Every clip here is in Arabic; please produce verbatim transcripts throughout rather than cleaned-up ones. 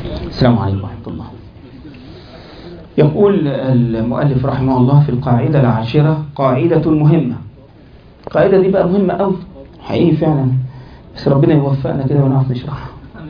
السلام عليكم ورحمة الله. يقول المؤلف رحمه الله في القاعدة العاشرة: قاعدة مهمة. القاعدة دي بقى مهمة أوي حقيقي فعلا، بس ربنا يوفقنا كده ونعرف نشرحها.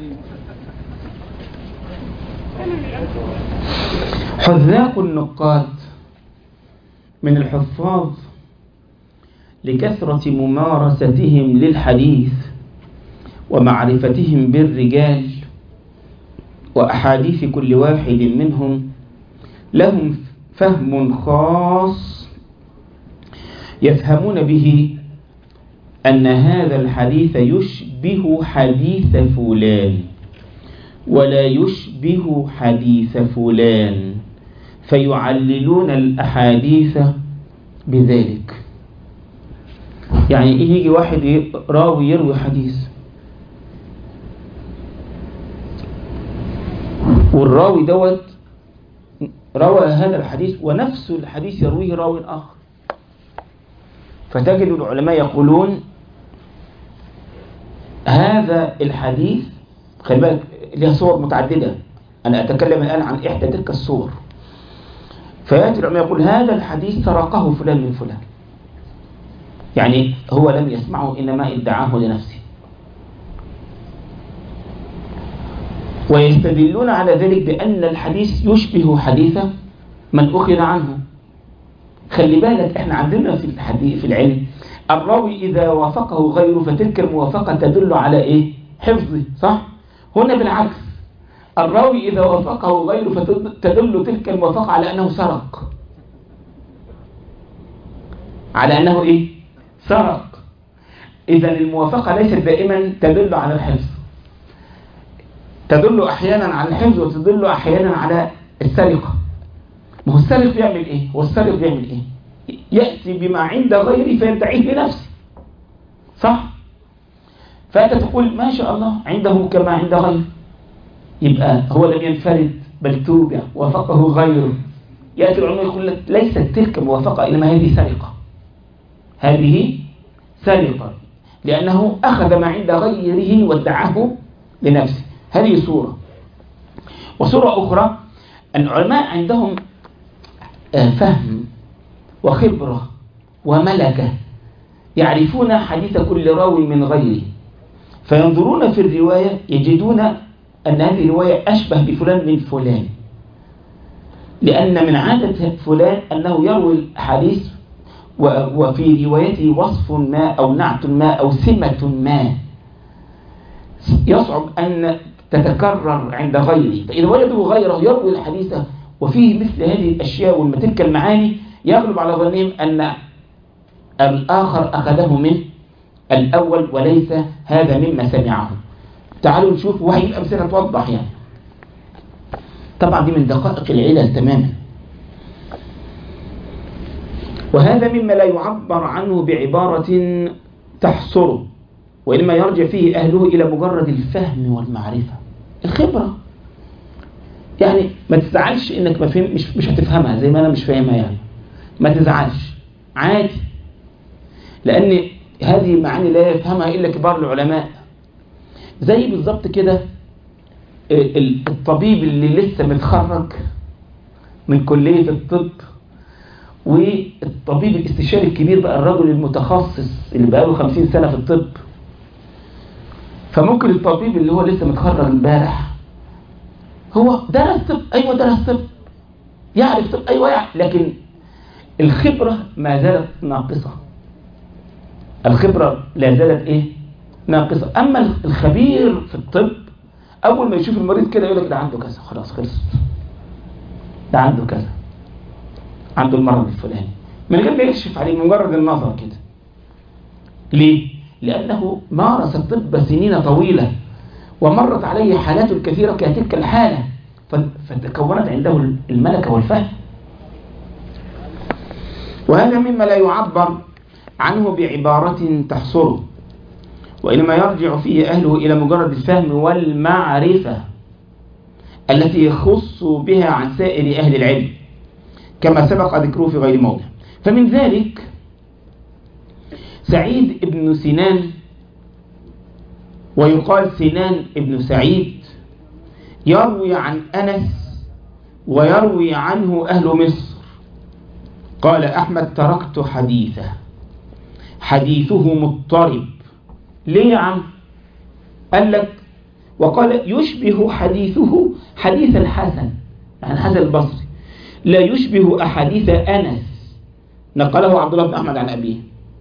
حذاق النقاد من الحفاظ لكثرة ممارستهم للحديث ومعرفتهم بالرجال وأحاديث كل واحد منهم لهم فهم خاص يفهمون به أن هذا الحديث يشبه حديث فلان ولا يشبه حديث فلان، فيعللون الأحاديث بذلك. يعني يجي واحد راوي يروي حديث، والراوي دوت روى هذا الحديث ونفس الحديث يرويه راوي آخر، فتجد العلماء يقولون هذا الحديث، خلي بالك لها صور متعددة، أنا أتكلم الآن عن إحدى تلك الصور. فيأتي العلماء يقول هذا الحديث سرقه فلان من فلان، يعني هو لم يسمعه إنما ادعاه لنفسه، ويستدلون على ذلك بأن الحديث يشبه حديث من أخذ عنه. خلي بالك احنا عندنا في الحديث في العلم الراوي إذا وافقه غيره فتلك الموافقة تدل على إيه؟ حفظه، صح؟ هنا بالعكس، الراوي إذا وافقه غيره فتدل تلك الموافقة على أنه سرق، على أنه إيه؟ سرق. إذا الموافقة ليست دائما تدل على الحفظ، تدل أحيانا على الحفظ وتدل أحيانا على السرقة. ما هو السرق بيعمل إيه؟ هو السرق بيعمل إيه؟ يأتي بما عند غيري فيدعيه لنفسه، صح؟ فأنت تقول ما شاء الله عنده كما عند غيره، يبقى هو لم ينفرد بل توبع وافقه غيره. يأتي العلماء يقول لك ليست تلك موافقة إنما هذه سرقة، هذه سرقة لأنه أخذ ما عند غيره وادعاه لنفسه. هذه صورة. وصورة أخرى أن العلماء عندهم فهم وخبرة وملكة، يعرفون حديث كل راوي من غيره، فينظرون في الرواية يجدون أن هذه الرواية أشبه بفلان من فلان، لأن من عادة فلان أنه يروي الحديث وفي روايته وصف ما أو نعت ما أو سمة ما يصعب أن تتكرر عند غيره، فإذا وجدوا غيره يروي الحديث وفيه مثل هذه الأشياء وتلك المعاني يغلب على ظنهم أن الآخر أخذه من الأول وليس هذا مما سمعه. تعالوا نشوف وهي الأمثلة توضح يعني. طبعا دي من دقائق العلل تماما، وهذا مما لا يعبر عنه بعبارة تحصره، وإنما يرجع فيه أهله إلى مجرد الفهم والمعرفة، الخبرة. يعني ما تزعلش إنك ما فهم، مش, مش هتفهمها زي ما أنا مش فاهمها، يعني ما تزعلش عادي، لأن هذه معاني لا يفهمها إلا كبار العلماء. زي بالضبط كده الطبيب اللي لسه متخرج من كلية الطب والطبيب الاستشاري الكبير بقى، الرجل المتخصص اللي بقاله خمسين سنة في الطب. فممكن الطبيب اللي هو لسه متخرج امبارح هو درس طب، أيوة درس طب، يعرف طب، أيوة يعرف، لكن الخبرة ما زالت ناقصة، الخبرة لا زالت إيه؟ ناقصة. أما الخبير في الطب أول ما يشوف المريض كده يقول لك ده عنده كذا، خلاص خلص، ده عنده كذا، عنده المرض الفلاني، من غير ما يكشف عليه، مجرد النظر كده. ليه؟ لأنه مارس الطب سنين طويلة ومرت عليه حالات كثيرة كتلك الحالة، فتكونت عنده الملكة والفهم. وهذا مما لا يعبر عنه بعبارة تحصره، وإنما يرجع فيه أهله إلى مجرد الفهم والمعرفة التي يخص بها عن سائر أهل العلم كما سبق ذكره في غير موضع. فمن ذلك سعيد ابن سنان، ويقال سنان ابن سعيد، يروي عن أنس ويروي عنه أهل مصر. قال أحمد تركت حديثه حديثه مضطرب. ليه يا عم؟ قال لك وقال يشبه حديثه حديث الحسن عن حسن البصري لا يشبه أحاديث أنس نقله عبد الله بن أحمد عن أبيه.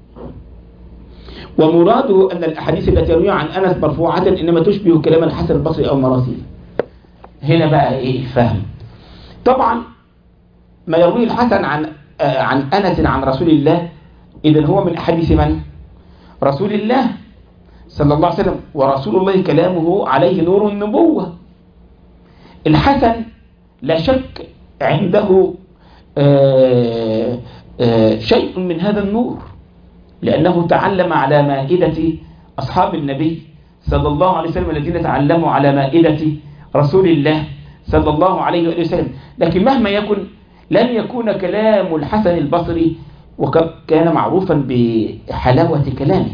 ومراده أن الأحاديث التي يرويها عن أنس مرفوعة إنما تشبه كلام الحسن البصري أو مراسيل. هنا بقى إيه الفهم؟ طبعا ما يرويه الحسن عن عن أنس عن رسول الله إذن هو من أحاديث من؟ رسول الله صلى الله عليه وسلم، ورسول الله كلامه عليه نور النبوة. الحسن لا شك عنده آآ آآ شيء من هذا النور، لأنه تعلم على مائدة أصحاب النبي صلى الله عليه وسلم الذين تعلموا على مائدة رسول الله صلى الله عليه وآله وسلم. لكن مهما يكن لن يكون كلام الحسن البصري وكان معروفا بحلاوة كلامه،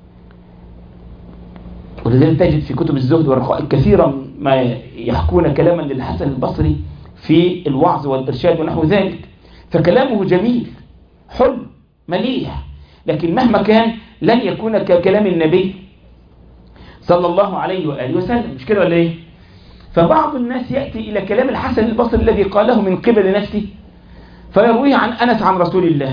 ولذلك تجد في كتب الزهد والرخاء كثيرا ما يحكون كلاما للحسن البصري في الوعظ والإرشاد ونحو ذلك. فكلامه جميل حلو مليح، لكن مهما كان لن يكون ككلام النبي صلى الله عليه وآله وسلم. مش كده ولا ايه؟ فبعض الناس يأتي إلى كلام الحسن البصري الذي قاله من قبل نفسه فيرويه عن أنس عن رسول الله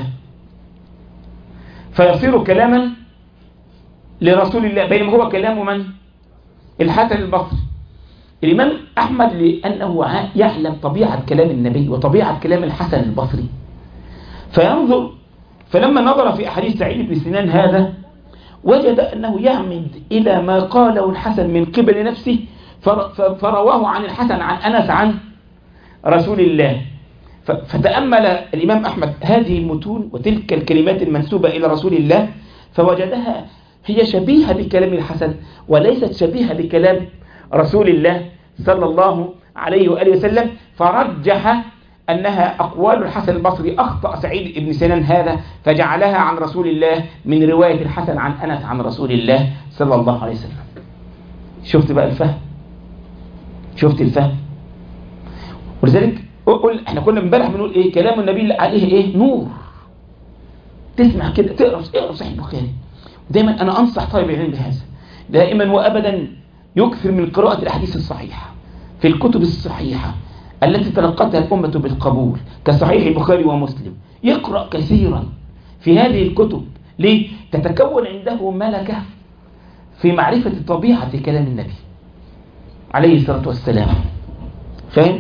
فيصير كلاما لرسول الله، بينما هو كلام من؟ الحسن البصري. الإمام أحمد لأنه يعلم طبيعة كلام النبي وطبيعة كلام الحسن البصري فينظر، فلما نظر في أحاديث سعيد بن سنان هذا وجد أنه يعمد إلى ما قاله الحسن من قبل نفسه فرواه عن الحسن عن أنس عن رسول الله. فتأمل الإمام أحمد هذه المتون وتلك الكلمات المنسوبة إلى رسول الله فوجدها هي شبيهة بكلام الحسن وليست شبيهة بكلام رسول الله صلى الله عليه وآله وسلم، فرجح أنها أقوال الحسن البصري أخطأ سعيد بن سنان هذا فجعلها عن رسول الله من رواية الحسن عن أنس عن رسول الله صلى الله عليه وسلم. شفت بقى الفهم؟ شفت الفهم؟ ولذلك قل احنا كنا امبارح بنقول ايه؟ كلام النبي عليه ايه؟ نور. تسمع كده تقرا اقرا صحيح البخاري. دايما انا انصح طالب العلم بهذا دائما وابدا، يكثر من قراءة الاحاديث الصحيحة في الكتب الصحيحة التي تلقتها الأمة بالقبول كصحيح البخاري ومسلم. يقرأ كثيرا في هذه الكتب. ليه؟ تتكون عنده ملكة في معرفة طبيعة كلام النبي عليه الصلاة والسلام. فاهم؟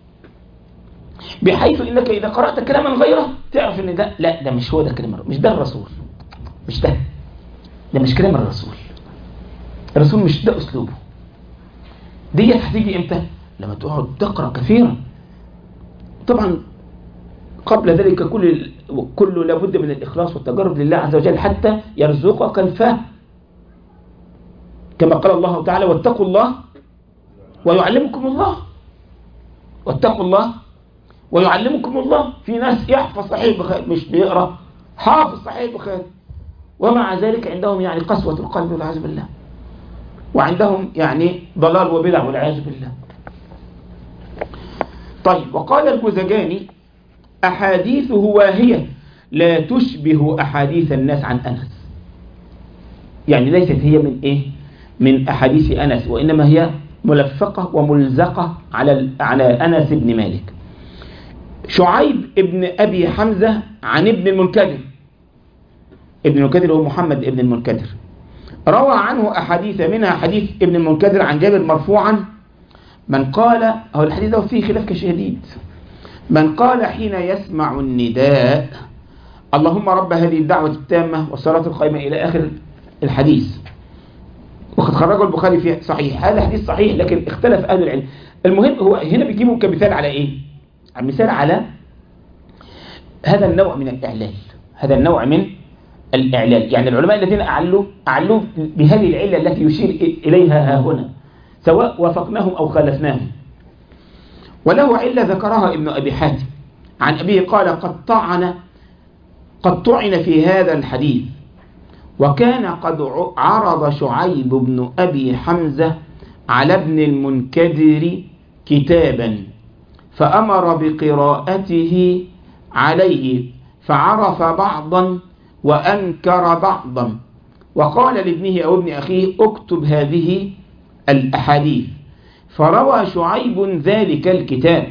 بحيث انك اذا قرأت كلاما غيره تعرف ان ده لا ده مش هو ده كلام الرسول، مش ده الرسول، مش ده ده مش كلام الرسول. الرسول مش ده اسلوبه. دي هتيجي امتى؟ لما تقعد تقرأ كثيرا. طبعا قبل ذلك كل كله لابد من الإخلاص والتجرد لله عز وجل حتى يرزقك الفهم، كما قال الله تعالى واتقوا الله ويعلمكم الله. واتقوا الله ويعلمكم الله. في ناس يحفظ صحيح البخاري مش بيقرأ، حافظ صحيح البخاري ومع ذلك عندهم يعني قسوة القلب والعياذ بالله، وعندهم يعني ضلال وبدع والعياذ بالله. طيب، وقال الجوزجاني أحاديثه واهية لا تشبه أحاديث الناس عن أنس. يعني ليست هي من إيه؟ من أحاديث أنس، وإنما هي ملفقة وملزقة على على أنس بن مالك. شعيب ابن أبي حمزة عن ابن المنكدر. ابن المنكدر هو محمد ابن المنكدر، روى عنه أحاديث، منها حديث ابن المنكدر عن جابر مرفوعا من قال، هو الحديث ده فيه خلاف شديد، من قال حين يسمع النداء اللهم رب هذه الدعوة التامة والصلاة القائمة إلى آخر الحديث، وقد خرجه البخاري في صحيح. هذا حديث صحيح لكن اختلف أهل العلم. المهم هو هنا بيجيبه كمثال على إيه؟ مثال على هذا النوع من الإعلال، هذا النوع من الإعلال. يعني العلماء الذين أعلوا أعلوا بهذه العلة التي يشير إليها ها هنا، سواء وافقناهم أو خالفناهم. وله علة ذكرها ابن أبي حاتم عن أبيه قال قد طعن قد طعن في هذا الحديث، وكان قد عرض شعيب بن أبي حمزة على ابن المنكدر كتابا فأمر بقراءته عليه فعرف بعضا وأنكر بعضا، وقال لابنه أو ابن أخيه اكتب هذه الأحاديث، فروى شعيب ذلك الكتاب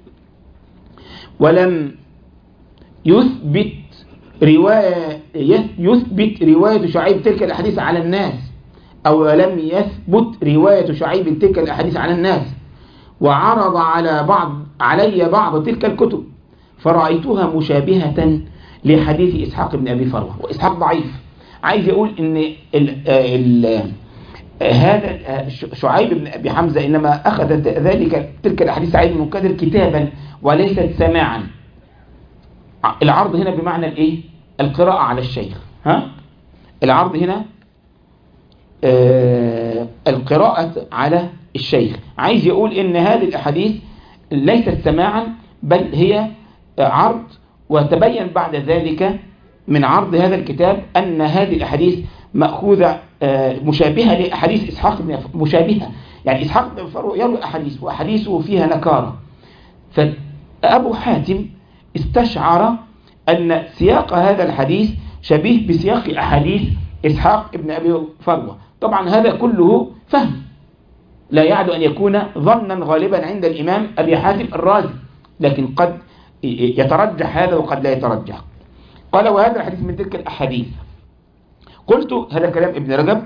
ولم يثبت رواية يثبت رواية شعيب تلك الأحاديث على الناس، أو لم يثبت رواية شعيب تلك الأحاديث على الناس، وعرض على بعض علي بعض تلك الكتب فرأيتها مشابهة لحديث إسحاق بن أبي فروة، وإسحاق ضعيف. عايز يقول إن ال ال هذا شعيب بن أبي حمزة إنما أخذ ذلك تلك الأحاديث عن المنكدر كتابا وليست سماعا. العرض هنا بمعنى الإيه؟ القراءة على الشيخ. ها؟ العرض هنا آه القراءة على الشيخ. عايز يقول إن هذه الأحاديث ليست سماعا بل هي عرض، وتبين بعد ذلك من عرض هذا الكتاب أن هذه الأحاديث مأخوذة مشابهة لأحاديث إسحاق بن مشابهة، يعني إسحاق بن فروة يروي أحاديث وأحاديثه فيها نكارة، فأبو حاتم استشعر أن سياق هذا الحديث شبيه بسياق أحاديث إسحاق بن أبي فروة. طبعا هذا كله فهم، لا يعد أن يكون ظنا غالبا عند الإمام أبي حاتم الرازي، لكن قد يترجح هذا وقد لا يترجح. قال وهذا الحديث من تلك الأحاديث. قلت هذا كلام ابن رجب،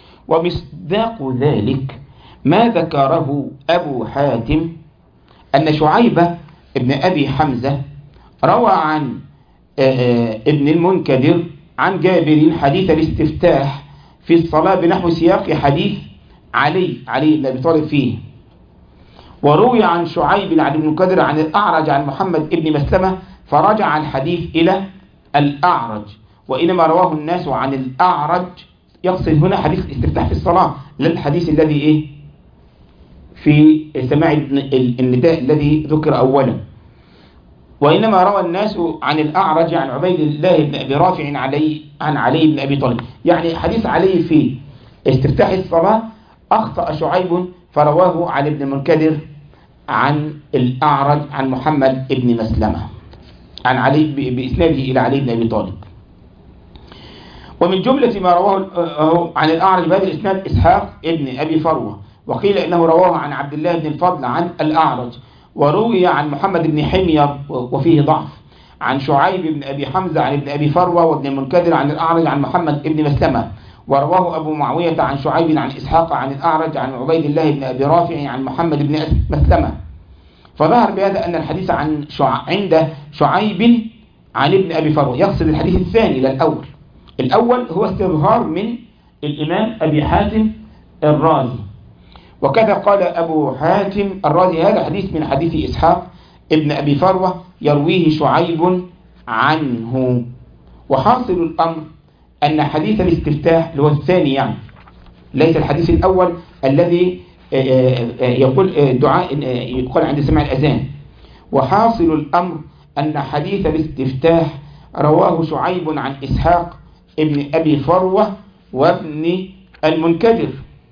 ومصداق ذلك ما ذكره أبو حاتم أن شعيب ابن أبي حمزة روى عن ابن المنكدر عن جابر حديث الاستفتاح في الصلاة بنحو سياق حديث علي علي بن أبي طالب فيه، وروي عن شعيب عن ابن المنكدر عن الأعرج عن محمد ابن مسلمة فرجع الحديث إلى الأعرج، وإنما رواه الناس عن الأعرج يقصد هنا حديث الاستفتاح في الصلاة، لا الحديث الذي إيه في سماع النداء الذي ذكر أولا، وإنما روى الناس عن الأعرج عن عبيد الله بن أبي رافع عن علي عن علي بن أبي طالب. يعني حديث علي في استفتاح الصلاة أخطأ شعيب فرواه عن ابن المنكدر عن الأعرج عن محمد ابن مسلمة عن علي بإسناده إلى علي بن أبي طالب. ومن جملة ما رواه عن الأعرج بهذا الإسناد إسحاق ابن أبي فروة، وقيل إنه رواه عن عبد الله بن الفضل عن الأعرج، وروي عن محمد بن حمير وفيه ضعف، عن شعيب بن أبي حمزة عن ابن أبي فروة وابن المنكدر عن الأعرج عن محمد بن مسلمة، ورواه أبو معاوية عن شعيب عن إسحاق عن الأعرج عن عبيد الله بن أبي رافع عن محمد بن مسلمة. فظهر بهذا أن الحديث عن شع... عند شعيب عن ابن أبي فروة يقصد الحديث الثاني لا الأول. الأول هو استظهار من الإمام أبي حاتم الرازي، وكذا قال أبو حاتم الرازي هذا حديث من حديث إسحاق ابن أبي فروة يرويه شعيب عنه. وحاصل الأمر أن حديث الاستفتاح اللي هو الثاني، يعني ليس الحديث الأول الذي يقول دعاء يقال عند سماع الأذان. وحاصل الأمر أن حديث الاستفتاح رواه شعيب عن إسحاق ابن أبي فروة وابن المنكدر،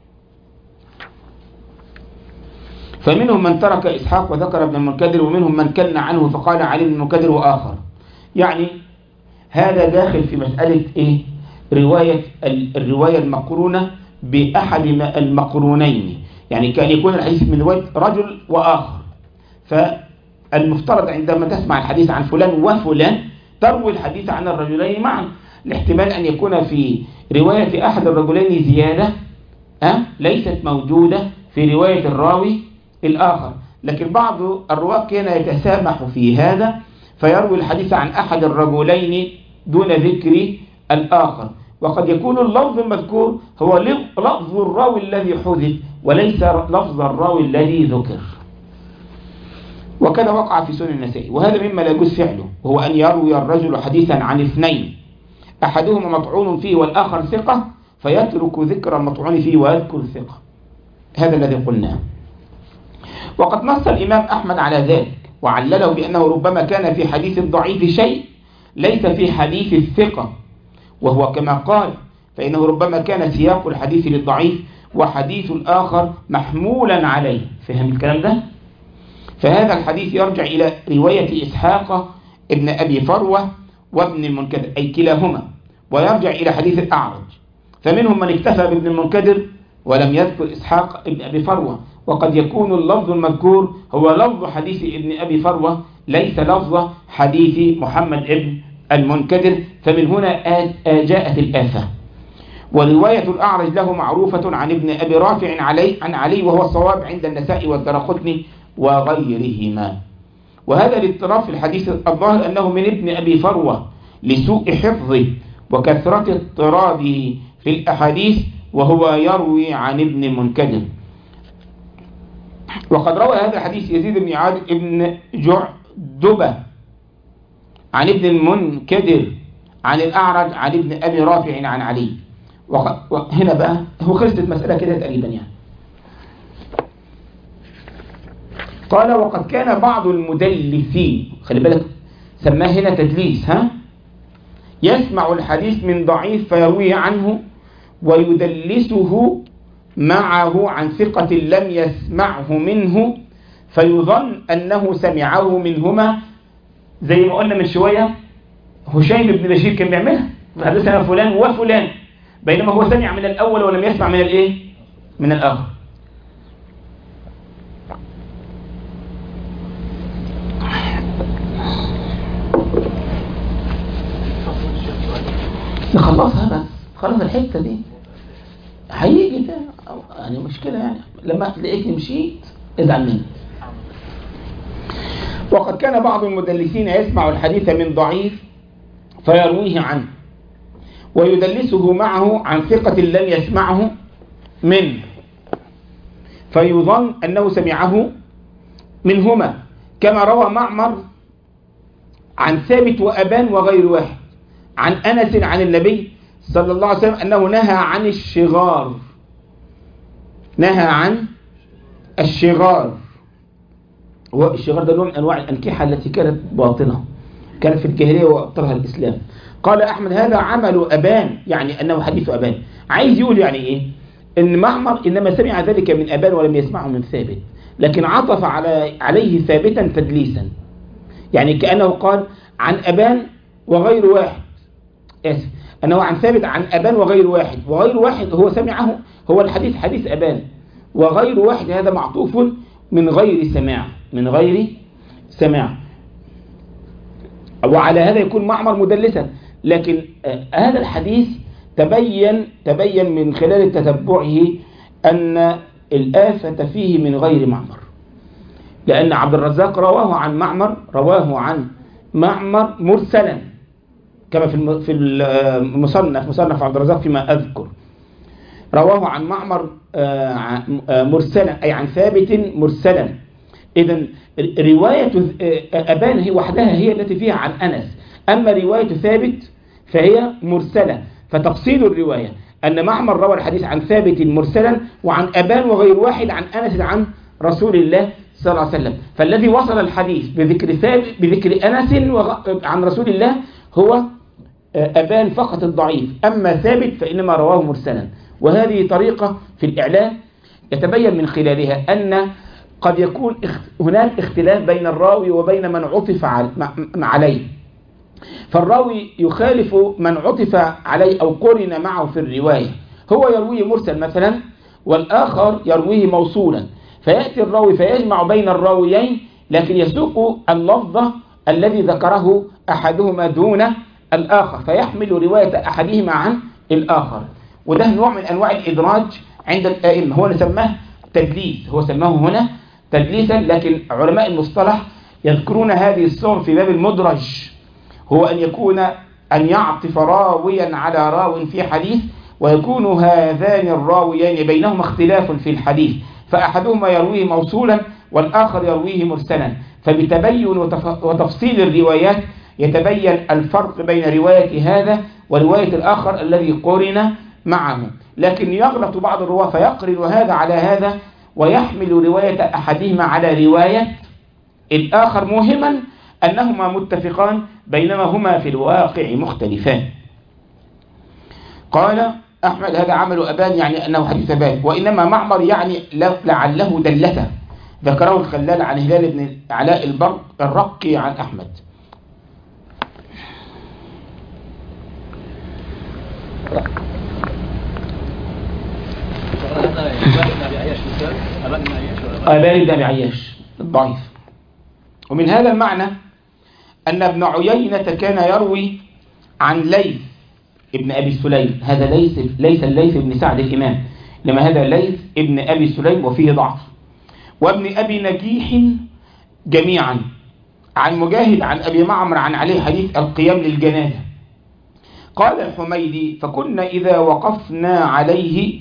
فمنهم من ترك إسحاق وذكر ابن المنكدر، ومنهم من كن عنه فقال علي بن المنكدر وآخر. يعني هذا داخل في مسألة إيه؟ رواية الرواية المقرونة بأحد المقرونين، يعني كان يكون الحديث من رواية رجل وآخر، فالمفترض عندما تسمع الحديث عن فلان وفلان تروي الحديث عن الرجلين معا، الاحتمال أن يكون في رواية أحد الرجلين زيادة أه؟ ليست موجودة في رواية الراوي الآخر، لكن بعض الرواة كان يتسامح في هذا فيروي الحديث عن أحد الرجلين دون ذكر الآخر، وقد يكون اللفظ المذكور هو لفظ الراوي الذي حذف وليس لفظ الراوي الذي ذكر. وكذا وقع في سنن النسائي، وهذا مما لا يجوز فعله، وهو أن يروي الرجل حديثا عن اثنين أحدهما مطعون فيه والآخر ثقة فيترك ذكر المطعون فيه ويذكر الثقة، هذا الذي قلناه. وقد نص الإمام أحمد على ذلك وعلله بأنه ربما كان في حديث الضعيف شيء ليس في حديث الثقة، وهو كما قال فإنه ربما كان سياق الحديث للضعيف وحديث الآخر محمولا عليه. فهم الكلام ده؟ فهذا الحديث يرجع إلى رواية إسحاق ابن أبي فروة وابن المنكدر أي كلاهما، ويرجع إلى حديث الأعرج. فمنهم من اكتفى بابن المنكدر ولم يذكر إسحاق ابن أبي فروة، وقد يكون اللفظ المذكور هو لفظ حديث ابن أبي فروة ليس لفظ حديث محمد ابن المنكدر، فمن هنا جاءت الآفة. ورواية الأعرج له معروفة عن ابن أبي رافع علي عن علي، وهو الصواب عند النسائي والدرقطني وغيرهما. وهذا الاضطراب في الحديث الظاهر أنه من ابن أبي فروة لسوء حفظه وكثرة اضطرابه في الأحاديث، وهو يروي عن ابن المنكدر. وقد روى هذا الحديث يزيد بن عاد ابن جعدبة عن ابن المنكدر عن الأعرج عن ابن أبي رافع عن علي. وهنا بقى هو خلصت مسألة كده تقريبا يعني. قال وقد كان بعض المدلسين، خلي بالك سماه هنا تدليس، ها، يسمع الحديث من ضعيف فيرويه عنه ويدلسه معه عن ثقة لم يسمعه منه فيظن أنه سمعه منهما، زي ما قلنا من شوية هشيم بن بشير كان بيعملها، حدثنا فلان وفلان، بينما هو سمع من الأول ولم يسمع من الإيه؟ من الآخر. نخلصها بس، خلاص الحتة دي هيجي ده يعني مشكلة يعني، لما تلاقيك مشيت ازعل مني. وقد كان بعض المدلسين يسمع الحديث من ضعيف فيرويه عنه ويدلسه معه عن ثقة لم يسمعه منه فيظن أنه سمعه منهما، كما روى معمر عن ثابت وأبان وغير واحد عن أنس عن النبي صلى الله عليه وسلم أنه نهى عن الشغار، نهى عن الشغار. والشغار ده نوع من أنواع الأنكحة التي كانت باطنة، كانت في الجاهلية وأبطلها الإسلام. قال أحمد هذا عمل أبان، يعني أنه حديث أبان. عايز يقول يعني إيه؟ إن معمر إنما سمع ذلك من أبان ولم يسمعه من ثابت، لكن عطف على عليه ثابتا تدليسا، يعني كأنه قال عن أبان وغير واحد، آسف، أنه عن ثابت عن أبان وغير واحد، وغير واحد هو سمعه، هو الحديث حديث أبان، وغير واحد هذا معطوف من غير سماع، من غير سماع، وعلى هذا يكون معمر مدلسا. لكن آه هذا الحديث تبين تبين من خلال تتبعه أن الآفة فيه من غير معمر، لأن عبد الرزاق رواه عن معمر، رواه عن معمر مرسلا كما في في المصنف مصنف عبد الرزاق فيما أذكر، رواه عن معمر مرسلا أي عن ثابت مرسلا. إذن رواية أبان هي وحدها هي التي فيها عن أنس، أما رواية ثابت فهي مرسلة. فتفصيل الرواية أن معمر روى الحديث عن ثابت مرسلا وعن أبان وغير واحد عن أنس عن رسول الله صلى الله عليه وسلم. فالذي وصل الحديث بذكر ثابت بذكر أنس عن رسول الله هو أبان فقط الضعيف، أما ثابت فإنما رواه مرسلا. وهذه طريقة في الإعلام يتبين من خلالها أن قد يكون هناك اختلاف بين الراوي وبين من عطف عليه، فالراوي يخالف من عطف عليه أو قرن معه في الرواية، هو يرويه مرسل مثلا والآخر يرويه موصولا، فيأتي الراوي فيجمع بين الراويين لكن يسوق اللفظة الذي ذكره أحدهما دون الآخر، فيحمل رواية أحدهما عن الآخر. وده نوع من أنواع الإدراج عند الآئمة، هو سماه تدليس، هو سماه هنا تدليسا، لكن علماء المصطلح يذكرون هذه الصور في باب المدرج، هو أن يكون أن يعطف راويا على راو في حديث ويكون هذان الراويين بينهما اختلاف في الحديث، فأحدهما يرويه موصولا والآخر يرويه مرسلا، فبتبين وتفصيل الروايات يتبين الفرق بين رواية هذا ورواية الآخر الذي قرن معه. لكن يغلط بعض الرواة فيقرن هذا على هذا ويحمل رواية أحدهما على رواية الآخر موهما أنهما متفقان بينما هما في الواقع مختلفان. قال أحمد هذا عمل أبان، يعني أنه حديث أبان، وإنما معمر يعني لعله دلته ذكره الخلال عن هلال بن علاء البر الرقي عن أحمد. أبان بن أبي عياش الضعيف. ومن هذا المعنى أن ابن عيينة كان يروي عن ليث ابن أبي سليم. هذا ليس ليس الليث بن سعد الإمام، لما هذا ليث ابن أبي سليم وفيه ضعف. وابن أبي نجيح جميعا عن مجاهد عن أبي معمر عن عليه حديث القيام للجنازة. قال الحميدي: فكنا إذا وقفنا عليه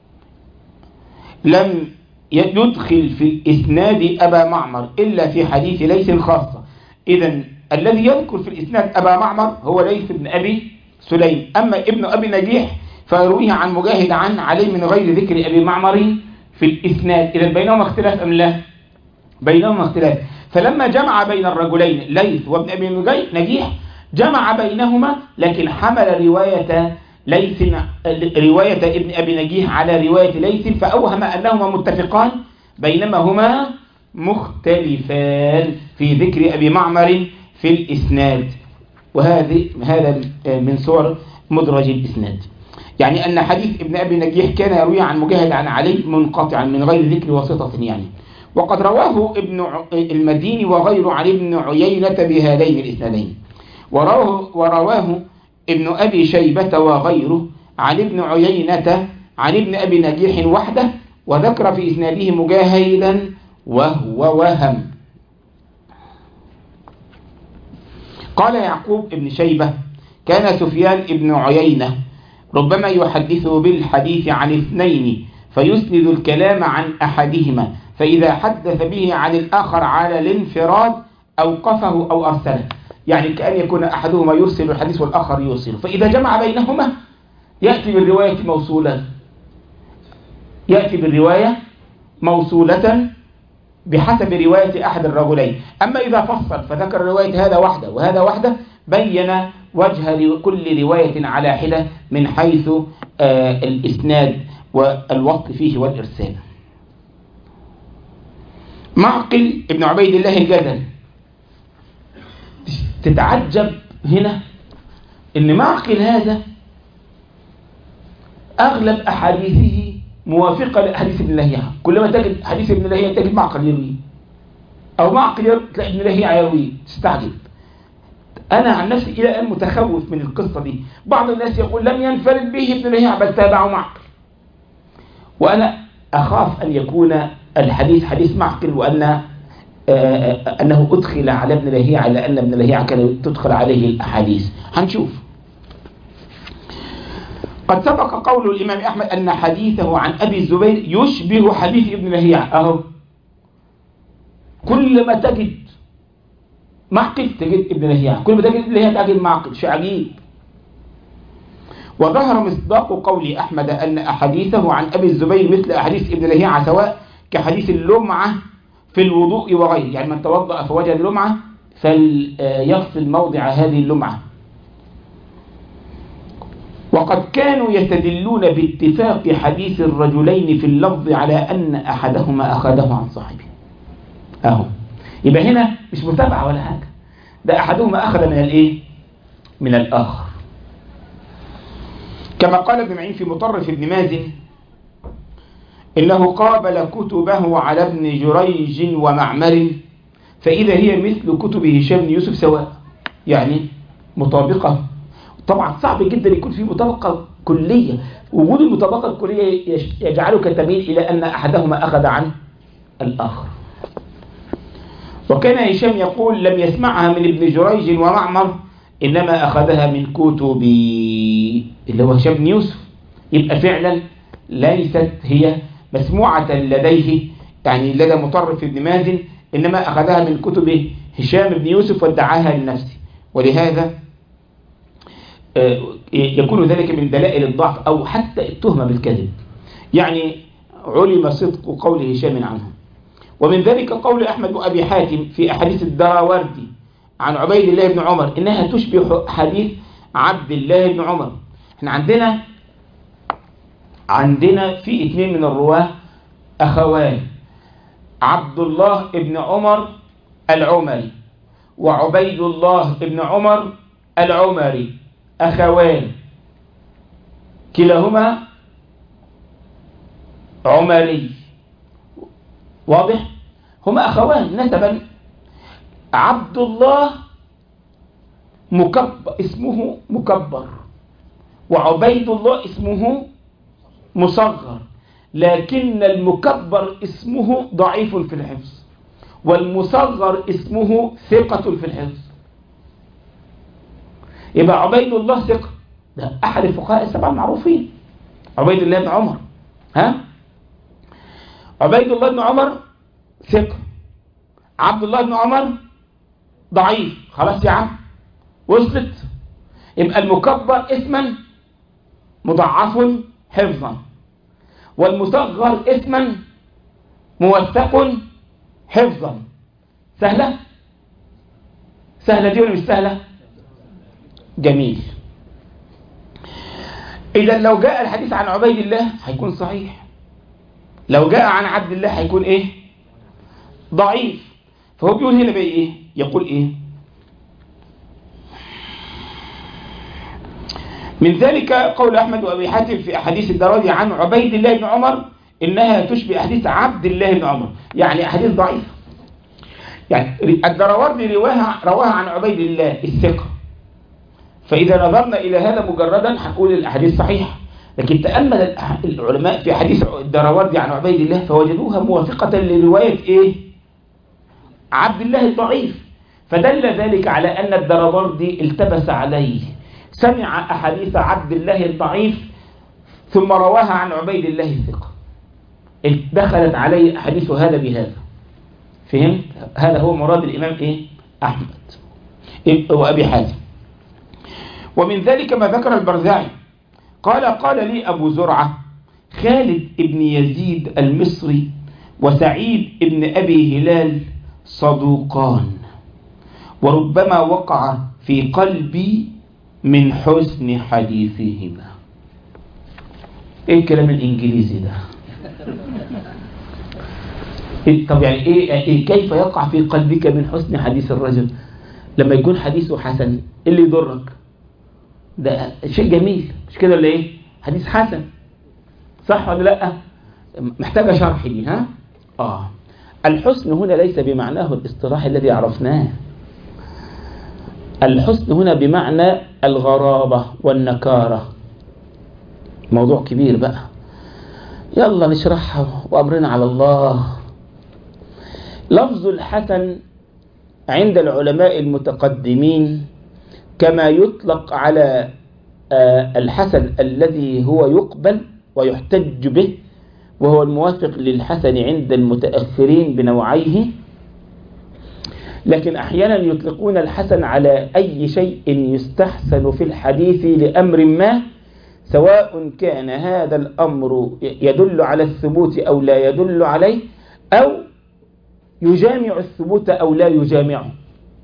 لم يدخل في الإسناد أبا معمر إلا في حديث ليث خاصة. إذن الذي يذكر في الإسناد أبا معمر هو ليث بن أبي سليم. أما ابن أبي نجيح فيرويه عن مجاهد عن عليه من غير ذكر أبي معمر في الإسناد. إذن بينهما اختلاف أم لا؟ بينهما اختلاف. فلما جمع بين الرجلين ليث وابن أبي نجيح جمع بينهما، لكن حمل رواية ليث رواية ابن أبي نجيح على رواية ليث، فأوهم أنهما متفقان بينما هما مختلفان في ذكر أبي معمر في الإسناد. وهذه هذا من صور مدرج الإسناد، يعني أن حديث ابن أبي نجيح كان يروي عن مجاهد عن علي منقطعا من غير ذكر واسطة يعني. وقد رواه ابن المديني وغيره عن ابن عيينة بهذين الإسنادين. ورواه, ورواه ابن أبي شيبة وغيره عن ابن عيينة عن ابن أبي نجيح وحده، وذكر في إسناده مجاهدا وهو وهم. قال يعقوب ابن شيبة: كان سفيان ابن عيينة ربما يحدث بالحديث عن اثنين فيسند الكلام عن أحدهما، فإذا حدث به عن الآخر على الانفراد أوقفه أو أرسله. يعني كأن يكون أحدهما يرسل الحديث والآخر يرسل، فإذا جمع بينهما يأتي بالرواية موصولة يأتي بالرواية موصولة بحسب رواية أحد الرجلين. أما إذا فصل فذكر رواية هذا وحده وهذا وحده بين وجه كل رواية على حدة من حيث آه الإسناد والوصل فيه والإرسال. معقل ابن عبيد الله الجدل، تتعجب هنا ان معقل هذا اغلب احاديثه موافقه لاحاديث ابن لهيعة. كلما تجد حديث ابن لهيعة تجد معقل يرويه، او معقل تلاقي ابن لهيعة يرويه، تستعجب. انا عن نفسي الى الان متخوف من القصه دي. بعض الناس يقول لم ينفرد به ابن لهيعة بل تابعه معقل، وانا اخاف ان يكون الحديث حديث معقل وان أنه أدخل على ابن لهيعة لأن ابن لهيعة كان تدخل عليه الأحاديث. هنشوف. قد سبق قول الإمام أحمد أن حديثه عن أبي الزبير يشبه حديث ابن لهيعة. أهو كل ما تجد معقل تجد ابن لهيعة، كل ما تجد ابن لهيعة تجد معقل. شيء عجيب. وظهر مصداق قول أحمد أن أحاديثه عن أبي الزبير مثل أحاديث ابن لهيعة، سواء كحديث اللمعة في الوضوء وغيره، يعني من توضأ فوجد لمعة فليغسل موضع هذه اللمعة. وقد كانوا يستدلون باتفاق حديث الرجلين في اللفظ على أن أحدهما أخذه عن صاحبه. أهو يبقى هنا مش متابعة ولا حاجة، ده أحدهما أخذ من الإيه؟ من الآخر. كما قال ابن معين في مطرف ابن مازن إنه قابل كتبه على ابن جريج ومعمر فإذا هي مثل كتب هشام بن يوسف سواء، يعني مطابقة. طبعا صعب جدا يكون في مطابقة كلية. وجود المطابقة الكلية يجعلك تميل إلى أن أحدهما أخذ عن الآخر. وكان هشام يقول لم يسمعها من ابن جريج ومعمر إنما أخذها من كتبي، اللي هو هشام بن يوسف. يبقى فعلا ليست هي مسموعة لديه، يعني لدى مطرف ابن مازن، إنما أخذها من كتب هشام بن يوسف وادعاها لنفسه. ولهذا يكون ذلك من دلائل الضعف أو حتى التهمة بالكذب، يعني علم صدق قول هشام عنه. ومن ذلك قول أحمد وأبي حاتم في أحاديث الدراوردي عن عبيد الله بن عمر إنها تشبه حديث عبد الله بن عمر. احنا عندنا عندنا في اثنين من الرواه أخوان، عبد الله بن عمر العمري وعبيد الله بن عمر العمري أخوان كلاهما عمري، واضح؟ هما أخوان نسبا. عبد الله مكبر اسمه مكبر، وعبيد الله اسمه مصغر، لكن المكبر اسمه ضعيف في الحفظ والمصغر اسمه ثقة في الحفظ. يبقى عبيد الله ثقة، ده أحد الفقهاء السبعة المعروفين، عبيد الله بن عمر. ها؟ عبيد الله بن عمر ثقة، عبد الله بن عمر ضعيف. خلاص يا عم وصلت. يبقى المكبر اسما مضعف حفظا، والمصغر اسما موثق حفظا. سهلة؟ سهلة دي ولا مش سهلة؟ جميل. إذا لو جاء الحديث عن عبيد الله هيكون صحيح، لو جاء عن عبد الله هيكون ايه؟ ضعيف. فهو بيقول هنا بقى ايه؟ يقول ايه؟ من ذلك قول أحمد وأبي حاتم في أحاديث الدراوي عن عبيد الله بن عمر إنها تشبه أحاديث عبد الله بن عمر، يعني أحاديث ضعيفة. يعني الدراوردي رواها رواها عن عبيد الله الثقة، فإذا نظرنا إلى هذا مجردا هنقول الأحاديث صحيحة. لكن تأمل العلماء في حديث الدراوردي عن عبيد الله فوجدوها موافقة لرواية إيه؟ عبد الله الضعيف، فدل ذلك على أن الدراوردي التبس عليه، سمع أحاديث عبد الله الضعيف ثم رواها عن عبيد الله الثقة، دخلت عليه أحاديث هذا بهذا. فهمت؟ هذا هو مراد الإمام إيه؟ أحمد وأبي حاتم. ومن ذلك ما ذكر البرزاعي قال قال لي أبو زرعة خالد ابن يزيد المصري وسعيد ابن أبي هلال صدوقان، وربما وقع في قلبي من حسن حديثهما. ايه الكلام الانجليزي ده؟ إيه طب يعني ايه, إيه كيف يقع في قلبك من حسن حديث الرجل؟ لما يكون حديثه حسن ايه اللي يضرك؟ ده شيء جميل مش كده ولا ايه؟ حديث حسن صح ولا لا؟ محتاجه شرح دي. ها اه الحسن هنا ليس بمعناه الاصطلاحي الذي عرفناه، الحسن هنا بمعنى الغرابة والنكارة. موضوع كبير بقى، يلا نشرحها وأمرنا على الله. لفظ الحسن عند العلماء المتقدمين كما يطلق على الحسن الذي هو يقبل ويحتج به، وهو الموافق للحسن عند المتأخرين بنوعيه، لكن أحيانا يطلقون الحسن على أي شيء يستحسن في الحديث لأمر ما، سواء كان هذا الأمر يدل على الثبوت أو لا يدل عليه، أو يجامع الثبوت أو لا يجامعه.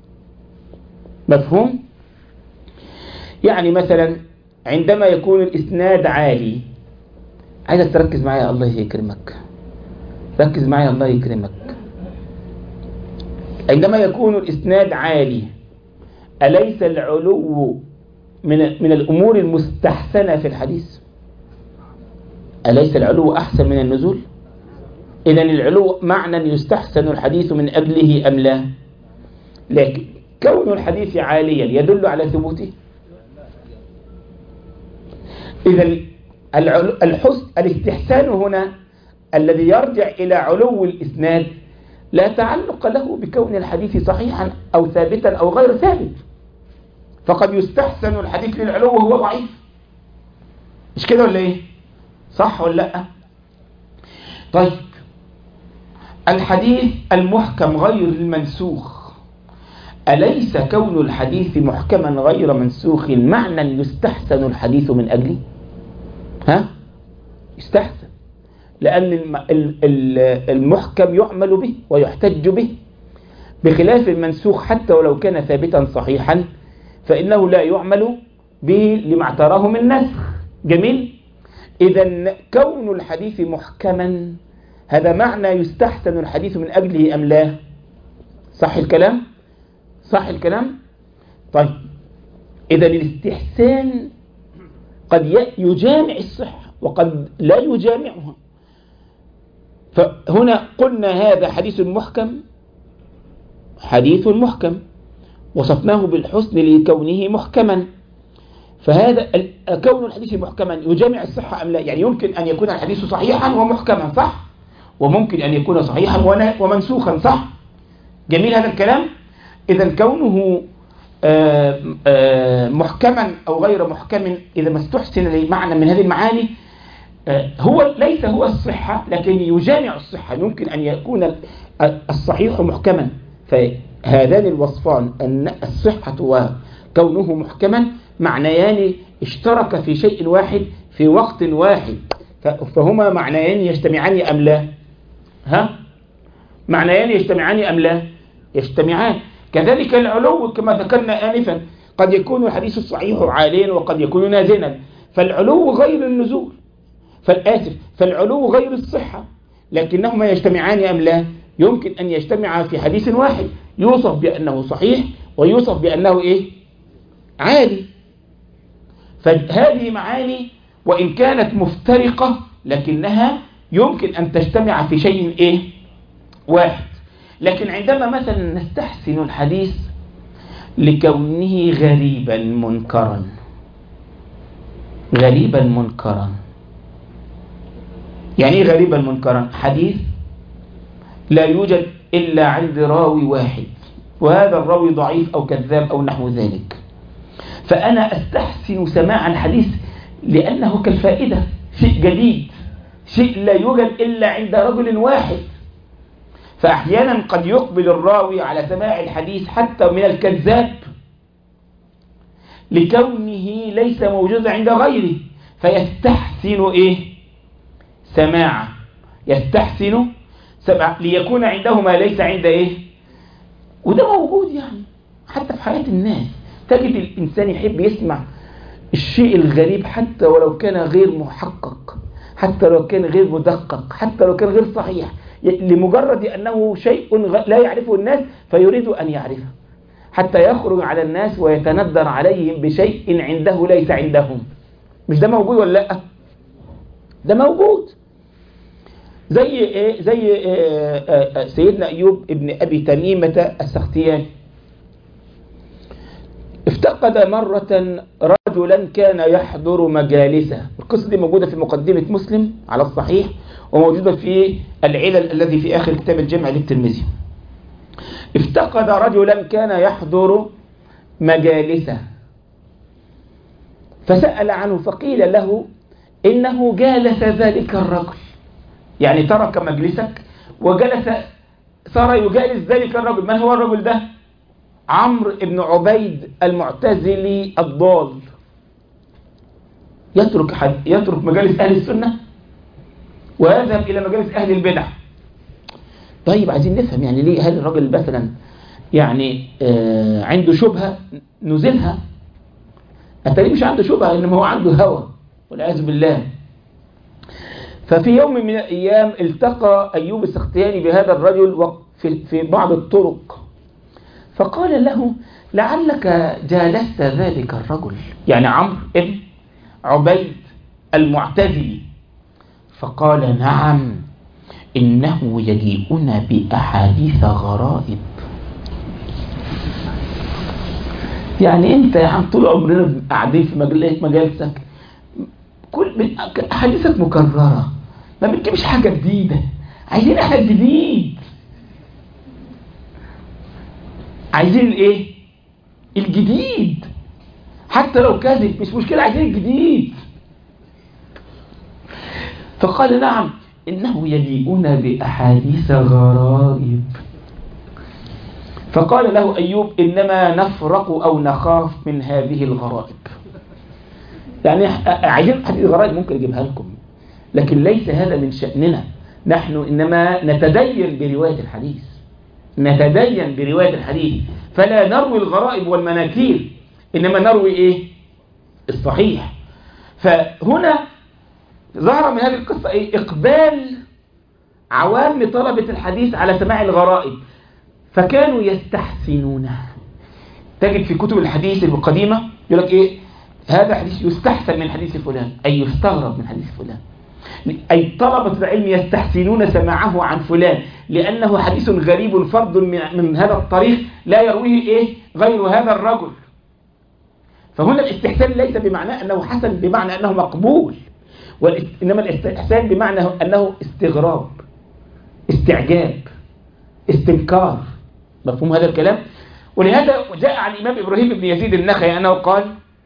مفهوم؟ يعني مثلا عندما يكون الإسناد عالي، عايزك تركز معايا الله يكرمك، ركز معايا الله يكرمك. عندما يكون الإسناد عالي أليس العلو من من الأمور المستحسنة في الحديث؟ أليس العلو أحسن من النزول؟ إذن العلو معنى يستحسن الحديث من أجله أم لا؟ لكن كون الحديث عاليا يدل على ثبوته. إذن الحسن الاستحسان هنا الذي يرجع إلى علو الإسناد لا تعلق له بكون الحديث صحيحا أو ثابتا أو غير ثابت، فقد يستحسن الحديث للعلو وهو ضعيف. مش كده ولا ايه؟ صح ولا لا؟ طيب الحديث المحكم غير المنسوخ، أليس كون الحديث محكما غير منسوخ معنى يستحسن الحديث من أجله؟ ها؟ يستحسن، لأن المحكم يعمل به ويحتج به، بخلاف المنسوخ حتى ولو كان ثابتا صحيحا فإنه لا يعمل به لما اعتراه من نسخ. جميل؟ إذن كون الحديث محكما هذا معنى يستحسن الحديث من أجله أم لا؟ صح الكلام؟ صح الكلام؟ طيب إذا الاستحسان قد يجامع الصحة وقد لا يجامعها. فهنا قلنا هذا حديث محكم، حديث محكم وصفناه بالحسن لكونه محكما. فهذا كون الحديث محكما يجامع الصحة أم لا؟ يعني يمكن أن يكون الحديث صحيحا ومحكما صح، وممكن أن يكون صحيحا ومنسوخا صح. جميل هذا الكلام. إذا كونه آآ آآ محكما أو غير محكم إذا ما استحسن لمعنى من هذه المعاني هو ليس هو الصحة، لكن يجامع الصحة. يمكن أن يكون الصحيح محكما. فهذان الوصفان أن الصحة وكونه محكما معنيان اشترك في شيء واحد في وقت واحد، فهما معنيان يجتمعان أم لا؟ ها؟ معنيان يجتمعان أم لا؟ يجتمعان. كذلك العلو كما ذكرنا آنفا، قد يكون الحديث الصحيح عاليا وقد يكون نازلا، فالعلو غير النزول، فالآسف فالعلو غير الصحة، لكنهما يجتمعان أم لا؟ يمكن أن يجتمعا في حديث واحد يوصف بأنه صحيح ويوصف بأنه إيه؟ عالي. فهذه معاني وإن كانت مفترقة لكنها يمكن أن تجتمع في شيء إيه؟ واحد. لكن عندما مثلا نستحسن الحديث لكونه غريبا منكرا، غريبا منكرا يعني ايه غريبا منكرا؟ حديث لا يوجد إلا عند راوي واحد، وهذا الراوي ضعيف أو كذاب أو نحو ذلك، فأنا أستحسن سماع الحديث لأنه كالفائدة، شيء جديد، شيء لا يوجد إلا عند رجل واحد. فأحيانا قد يقبل الراوي على سماع الحديث حتى من الكذاب لكونه ليس موجودا عند غيره، فيستحسن إيه؟ سماعه، يستحسن سماع ليكون عنده ما ليس عند إيه؟ وده موجود يعني حتى في حياة الناس، تجد الإنسان يحب يسمع الشيء الغريب حتى ولو كان غير محقق، حتى لو كان غير مدقق، حتى لو كان غير صحيح، لمجرد أنه شيء لا يعرفه الناس فيريد أن يعرفه، حتى يخرج على الناس ويتندر عليهم بشيء عنده ليس عندهم. مش ده موجود ولا لا؟ ده موجود. زي إيه؟ زي إيه؟ سيدنا أيوب ابن أبي تميمة السختياني افتقد مرة رجلا كان يحضر مجالسه. القصة دي موجودة في مقدمة مسلم على الصحيح، وموجودة في العلل الذي في آخر كتاب الجامع للترمذي. افتقد رجلا كان يحضر مجالسه فسأل عنه، فقيل له إنه جالس ذلك الرجل، يعني ترك مجلسك وجلس، صار يجالس ذلك الرجل. من هو الرجل ده؟ عمرو بن عبيد المعتزلي الضال. يترك حد يترك مجالس أهل السنة ويذهب إلى مجالس أهل البدع. طيب عايزين نفهم يعني ليه هل الرجل مثلا يعني آه عنده شبهة نزلها؟ التالي مش عنده شبهة، إنما هو عنده هوى والعياذ بالله. ففي يوم من الأيام التقى أيوب السختياني بهذا الرجل في في بعض الطرق، فقال له لعلك جالست ذلك الرجل، يعني عمرو بن عبيد المعتزلي. فقال نعم، إنه يجيئنا بأحاديث غرائب. يعني أنت يا عم طول عمرنا قاعدين في مجالسك كل أحاديثك مكررة، ما بتجيبش حاجة جديدة، عايزين احنا الجديد، عايزين الايه؟ الجديد، حتى لو كذب مش مشكلة، عايزين الجديد. فقال نعم، إنه يجيئنا بأحاديث غرائب. فقال له أيوب إنما نفرق أو نخاف من هذه الغرائب. يعني عايزين حديث غرائب ممكن أجيبها لكم، لكن ليس هذا من شأننا، نحن إنما نتدين برواية الحديث، نتدين برواية الحديث، فلا نروي الغرائب والمناكير، إنما نروي إيه؟ الصحيح. فهنا ظهر من هذه القصة إيه؟ إقبال عوام طلبة الحديث على سماع الغرائب، فكانوا يستحسنونها. تجد في كتب الحديث القديمة يقول لك إيه؟ هذا حديث يستحسن من حديث فلان، أي يستغرب من حديث فلان. أي طلبة العلم يستحسنون سماعه عن فلان لأنه حديث غريب فرد من هذا الطريق لا يرويه إيه؟ غير هذا الرجل. فهنا الاستحسان ليس بمعنى أنه حسن بمعنى أنه مقبول، إنما الاستحسان بمعنى أنه استغراب، استعجاب، استنكار. مفهوم هذا الكلام؟ ولهذا جاء عن الإمام إبراهيم بن يزيد النخعي أنه قال: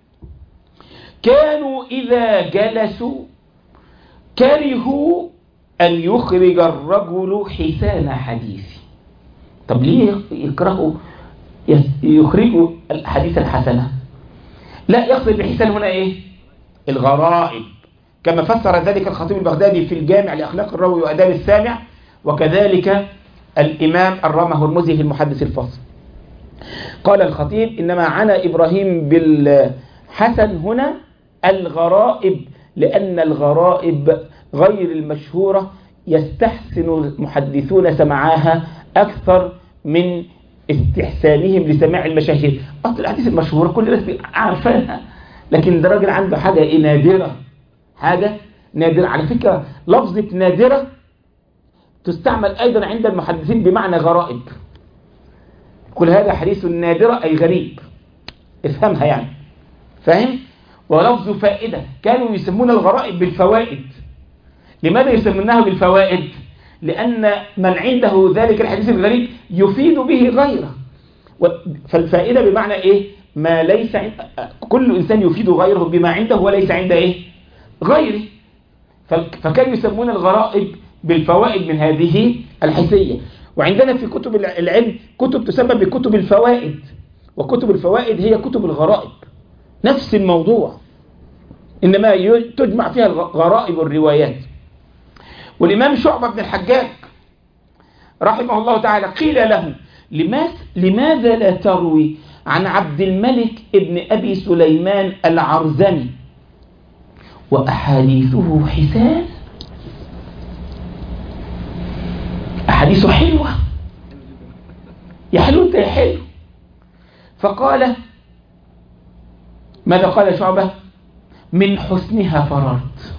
كانوا إذا جلسوا كرهوا أن يخرج الرجل حسان حديث. طب ليه يكرهوا يخرجوا الحديث الحسنة؟ لا، يقصد بحسان هنا إيه؟ الغرائب، كما فسر ذلك الخطيب البغدادي في الجامع لأخلاق الراوي وآداب السامع، وكذلك الإمام الرامة هرمزي في المحدث الفصل. قال الخطيب: إنما عنى إبراهيم بالحسن هنا الغرائب، لأن الغرائب غير المشهورة يستحسن المحدثون سماعها أكثر من استحسانهم لسماع المشاهير. أصل الحديث المشهورة كل الناس عارفاها، لكن ده راجل عنده حاجة إيه؟ نادرة، حاجة نادرة. على فكرة لفظة نادرة تستعمل أيضا عند المحدثين بمعنى غرائب. كل هذا حديث نادرة أي غريب، افهمها يعني، فاهم؟ ولفظ فائدة، كانوا يسمون الغرائب بالفوائد. لماذا يسمونها بالفوائد؟ لأن من عنده ذلك الحديث الغريب يفيد به غيره. فالفائدة بمعنى إيه؟ ما ليس عند... كل إنسان يفيد غيره بما عنده وليس عند إيه؟ غيره. فكانوا يسمون الغرائب بالفوائد من هذه الحيثية. وعندنا في كتب العلم كتب تسمى بكتب الفوائد، وكتب الفوائد هي كتب الغرائب، نفس الموضوع، إنما تجمع فيها غرائب الروايات. والإمام شعبة بن الحجاج رحمه الله تعالى قيل له: لماذا لا تروي عن عبد الملك ابن أبي سليمان العرزمي وأحاديثه حسان؟ أحاديثه حلوة، يا حلو أنت يا حلو. فقال: ماذا قال شعبة؟ من حسنها فررت،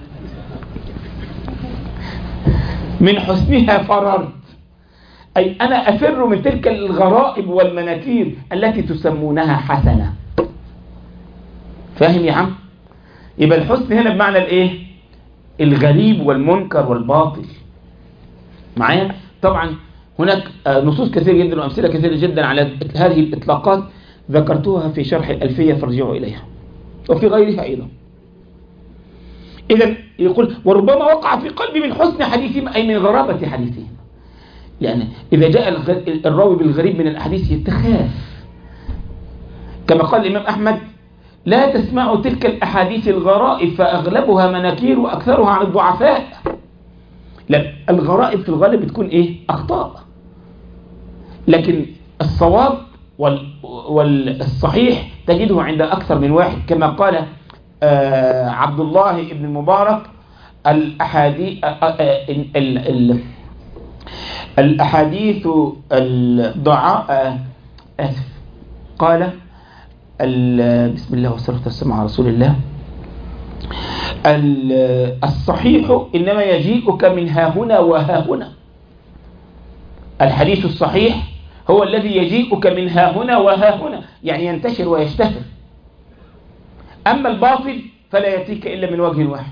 من حسنها فررت، أي أنا أفر من تلك الغرائب والمناكير التي تسمونها حسنة. فاهم يا عم؟ يبقى الحسن هنا بمعنى الإيه؟ الغريب والمنكر والباطل. معايا؟ طبعا هناك نصوص كثيرة جدا وأمثلة كثيرة جدا على هذه الإطلاقات ذكرتها في شرح الألفية فارجعوا إليها، وفي غيرها أيضا. إذن يقول: وربما وقع في قلبي من حسن حديثهم، أي من غرابة حديثهم. يعني إذا جاء الراوي بالغريب من الأحاديث يتخاف، كما قال الإمام أحمد: لا تسمعوا تلك الأحاديث الغرائب فأغلبها مناكير وأكثرها عن الضعفاء. لا، الغرائب في الغالب بتكون إيه؟ أخطاء، لكن الصواب والصحيح تجده عند أكثر من واحد، كما قال آه عبد الله بن المبارك: الأحاديث الأحاديث الضعاء آسف قال بسم الله والصلاة والسلام على رسول الله: الصحيح إنما يجيئك من ها هنا وها هنا. الحديث الصحيح هو الذي يجيئك من ها هنا وها هنا، يعني ينتشر ويشتهر. أما الباطل فلا يأتيك إلا من وجه واحد،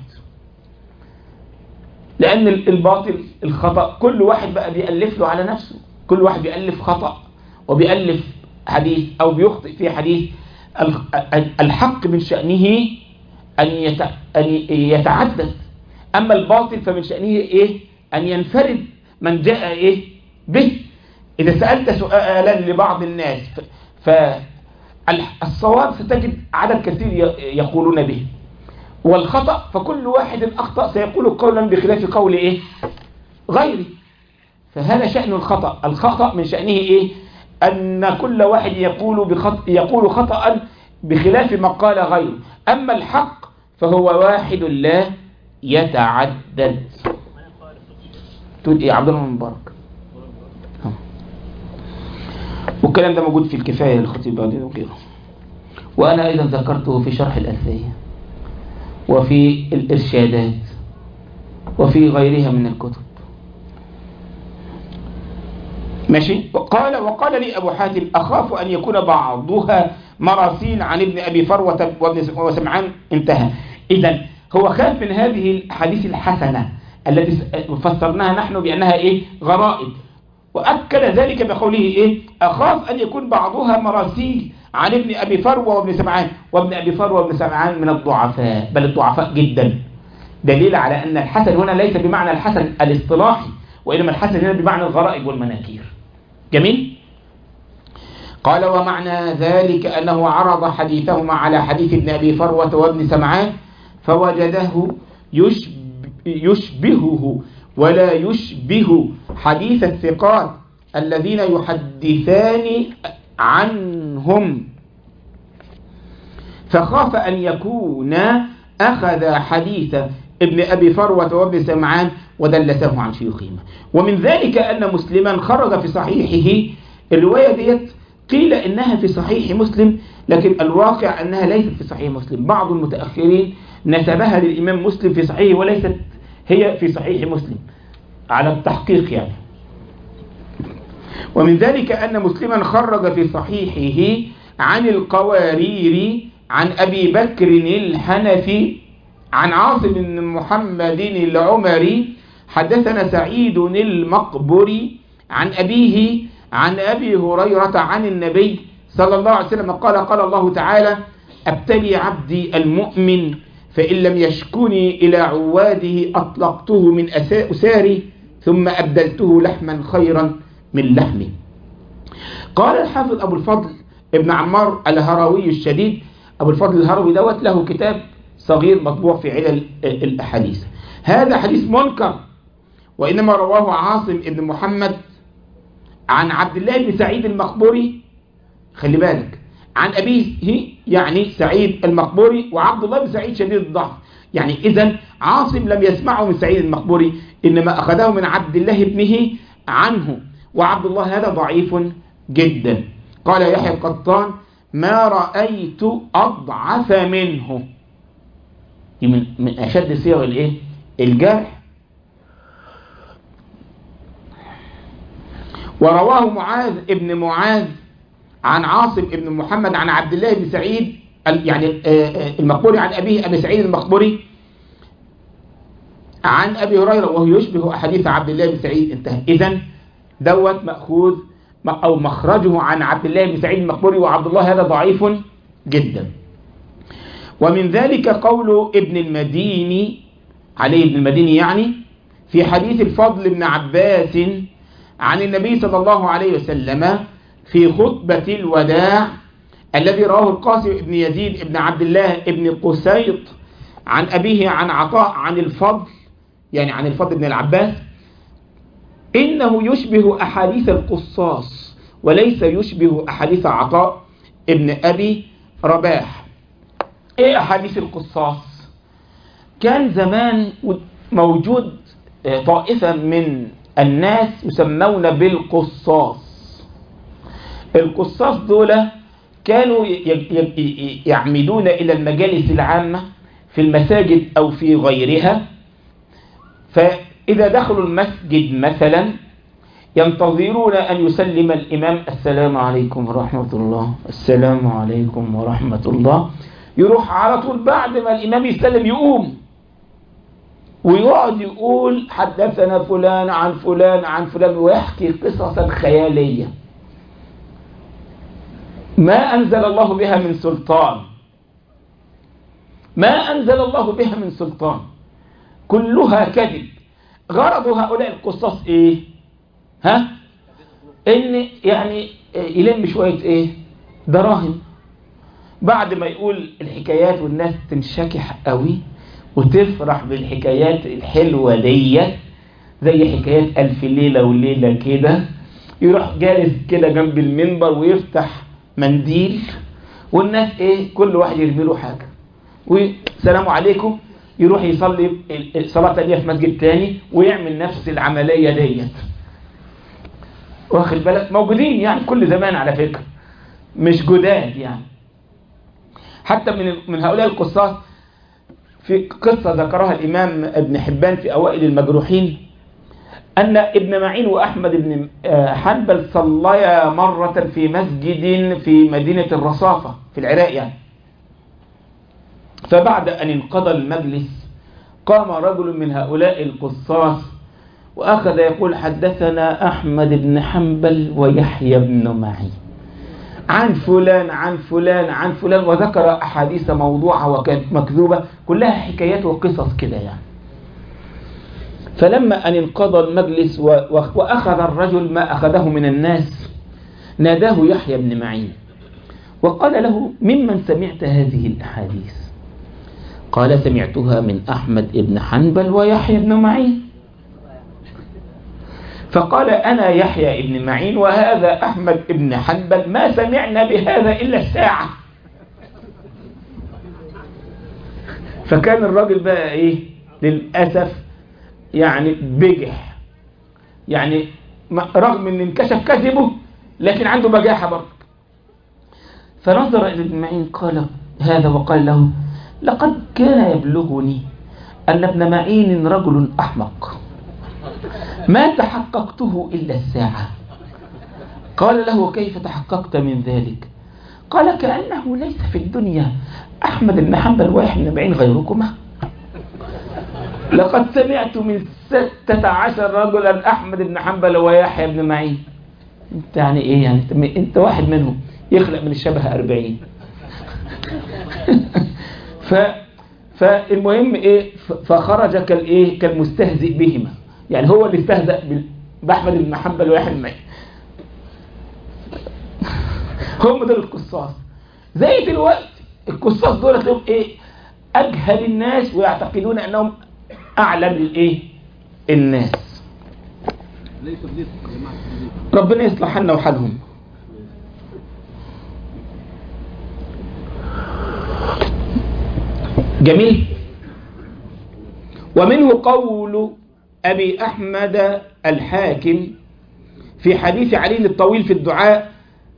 لأن الباطل الخطأ كل واحد بقى بيألف له على نفسه، كل واحد بيألف خطأ وبيألف حديث أو بيخطئ في حديث. الحق من شأنه أن يتعدد، أما الباطل فمن شأنه إيه؟ أن ينفرد من جاء إيه؟ به. إذا سألت سؤالا لبعض الناس فالصواب ستجد عدد كثير يقولون به، والخطأ فكل واحد أخطأ سيقول قولا بخلاف قول إيه؟ غيره. فهذا شأن الخطأ. الخطأ من شأنه إيه؟ أن كل واحد يقول, بخط... يقول خطأ بخلاف ما قال غيره. أما الحق فهو واحد لا يتعدد. تقول ايه؟ عبد الله بن مبارك. والكلام ده موجود في الكفاية للخطيب بغدادي وغيره. وأنا أيضا ذكرته في شرح الألفية وفي الإرشادات وفي غيرها من الكتب. ماشي. وقال وقال لي أبو حاتم أخاف أن يكون بعضها مراسيل عن ابن أبي فروة وابن سمعان. انتهى. إذن هو خاف من هذه الحديث الحسنة التي فسرناها نحن بأنها إيه؟ غرائب. وأكد ذلك بقوله إيه؟ أخاف أن يكون بعضها مراسيل عن ابن أبي فروة وابن سمعان. وابن أبي فروة وابن سمعان من الضعفاء، بل الضعفاء جدا. دليل على أن الحسن هنا ليس بمعنى الحسن الاصطلاحي، وإنما الحسن هنا بمعنى الغرائب والمناكير. جميل. قال ومعنى ذلك أنه عرض حديثهما على حديث ابن أبي فروة وابن سمعان فوجده يشبهه ولا يشبه حديث الثقات الذين يحدثان عنهم، فخاف أن يكون أخذ حديث ابن أبي فروة وابن سمعان ودلسه عن شيوخهما. ومن ذلك أن مسلما خرج في صحيحه الرواية ديت قيل إنها في صحيح مسلم، لكن الواقع أنها ليست في صحيح مسلم. بعض المتأخرين نسبها للإمام مسلم في صحيحه وليست هي في صحيح مسلم على التحقيق يعني. ومن ذلك أن مسلما خرج في صحيحه عن القوارير عن أبي بكر الحنفي عن عاصم بن محمد العمري حدثنا سعيد المقبري عن أبيه عن أبي هريرة عن النبي صلى الله عليه وسلم قال قال الله تعالى أبتلي عبدي المؤمن فإن لم يشكني إلى عواده أطلقته من أساري ثم أبدلته لحما خيرا من لحمه. قال الحافظ أبو الفضل ابن عمار الهروي الشديد، أبو الفضل الهروي دوت له كتاب صغير مطبوع في علل الأحاديث. هذا حديث منكر، وإنما رواه عاصم ابن محمد عن عبد الله بن سعيد المقبري، خلي بالك، عن أبيه يعني سعيد المقبري وعبد الله بن سعيد شديد الضعف. يعني إذن عاصم لم يسمعه من سعيد المقبري، إنما أخذه من عبد الله ابنه عنه، وعبد الله هذا ضعيف جدا. قال يحيى القطان ما رأيت أضعف منه. من من أشد صيغ الإيه؟ الجرح. ورواه معاذ ابن معاذ عن عاصم ابن محمد عن عبد الله بن سعيد يعني المقبري عن أبيه أبي سعيد المقبري عن أبي هريرة وهو يشبه أحاديث عبد الله بن سعيد. انتهى. إذن دوت مأخوذ أو مخرجه عن عبد الله بن سعيد المقبري، وعبد الله هذا ضعيف جدا. ومن ذلك قول ابن المديني علي ابن المديني يعني في حديث الفضل بن عباس عن النبي صلى الله عليه وسلم في خطبة الوداع الذي رواه القاسم بن يزيد بن عبد الله بن قسيط عن أبيه عن عطاء عن الفضل يعني عن الفضل بن العباس إنه يشبه أحاديث القصاص وليس يشبه أحاديث عطاء ابن أبي رباح. إيه أحاديث القصاص؟ كان زمان موجود طائفة من الناس يسمون بالقصاص. القصاص دول كانوا يعمدون إلى المجالس العامة في المساجد أو في غيرها، فإذا دخلوا المسجد مثلا ينتظرون أن يسلم الإمام السلام عليكم ورحمة الله، السلام عليكم ورحمة الله، يروح على طول بعد ما الإمام يسلم يقوم ويقعد يقول حدثنا فلان عن فلان عن فلان ويحكي قصصا خيالية ما أنزل الله بها من سلطان، ما أنزل الله بها من سلطان، كلها كذب. غرض هؤلاء القصاص إيه؟ ها؟ إن يعني يلم شوية إيه؟ دراهم. بعد ما يقول الحكايات والناس تنشكح قوي وتفرح بالحكايات الحلوة دي زي حكايات ألف ليلة وليلة كده، يروح جالس كده جنب المنبر ويفتح منديل والناس ايه كل واحد يرمي له حاجة والسلام عليكم يروح يصلي صلاة تانية في مسجد تاني ويعمل نفس العملية ديت. واخد بالك؟ موجودين يعني كل زمان على فكرة، مش جداد يعني. حتى من من هؤلاء القصاص في قصة ذكرها الإمام ابن حبان في أوائل المجروحين، أن ابن معين وأحمد بن حنبل صليا مرة في مسجد في مدينة الرصافة في العراق يعني. فبعد أن انقضى المجلس قام رجل من هؤلاء القصاص وأخذ يقول: حدثنا أحمد بن حنبل ويحيى بن معين عن فلان عن فلان عن فلان، وذكر أحاديث موضوعة وكانت مكذوبة، كلها حكايات وقصص كده يعني. فلما أن انقضى المجلس وأخذ الرجل ما أخذه من الناس، ناداه يحيى بن معين وقال له: ممن سمعت هذه الأحاديث؟ قال: سمعتها من أحمد بن حنبل ويحيى بن معين. فقال: أنا يحيى بن معين وهذا أحمد بن حنبل، ما سمعنا بهذا إلا الساعة. فكان الراجل بقى إيه للأسف يعني بجح، يعني رغم أن انكشف كذبه لكن عنده بجاحة برضه. فنظر إلى ابن معين قال هذا وقال له: لقد كان يبلغني أن ابن معين رجل أحمق ما تحققته إلا الساعة. قال له: كيف تحققت من ذلك؟ قال: كأنه ليس في الدنيا أحمد بن حنبل ويحيى بن معين غيركما. لقد سمعت من ستة عشر رجلا أحمد بن حنبل ويحيى بن معين. انت يعني ايه يعني؟ انت واحد منهم يخلق من الشبه أربعين. ف فالمهم ايه، فخرج كالايه كالمستهزئ بهما، يعني هو اللي استهزأ بأحمد بن حنبل ويحيى بن معين. هم دول القصاص. زي دلوقتي القصاص دول تلاقيهم ايه اجهل الناس ويعتقدون انهم اعلم للايه الناس. ربنا يصلح حالنا وحالهم. جميل. ومنه قول أبي أحمد الحاكم في حديث علي الطويل في الدعاء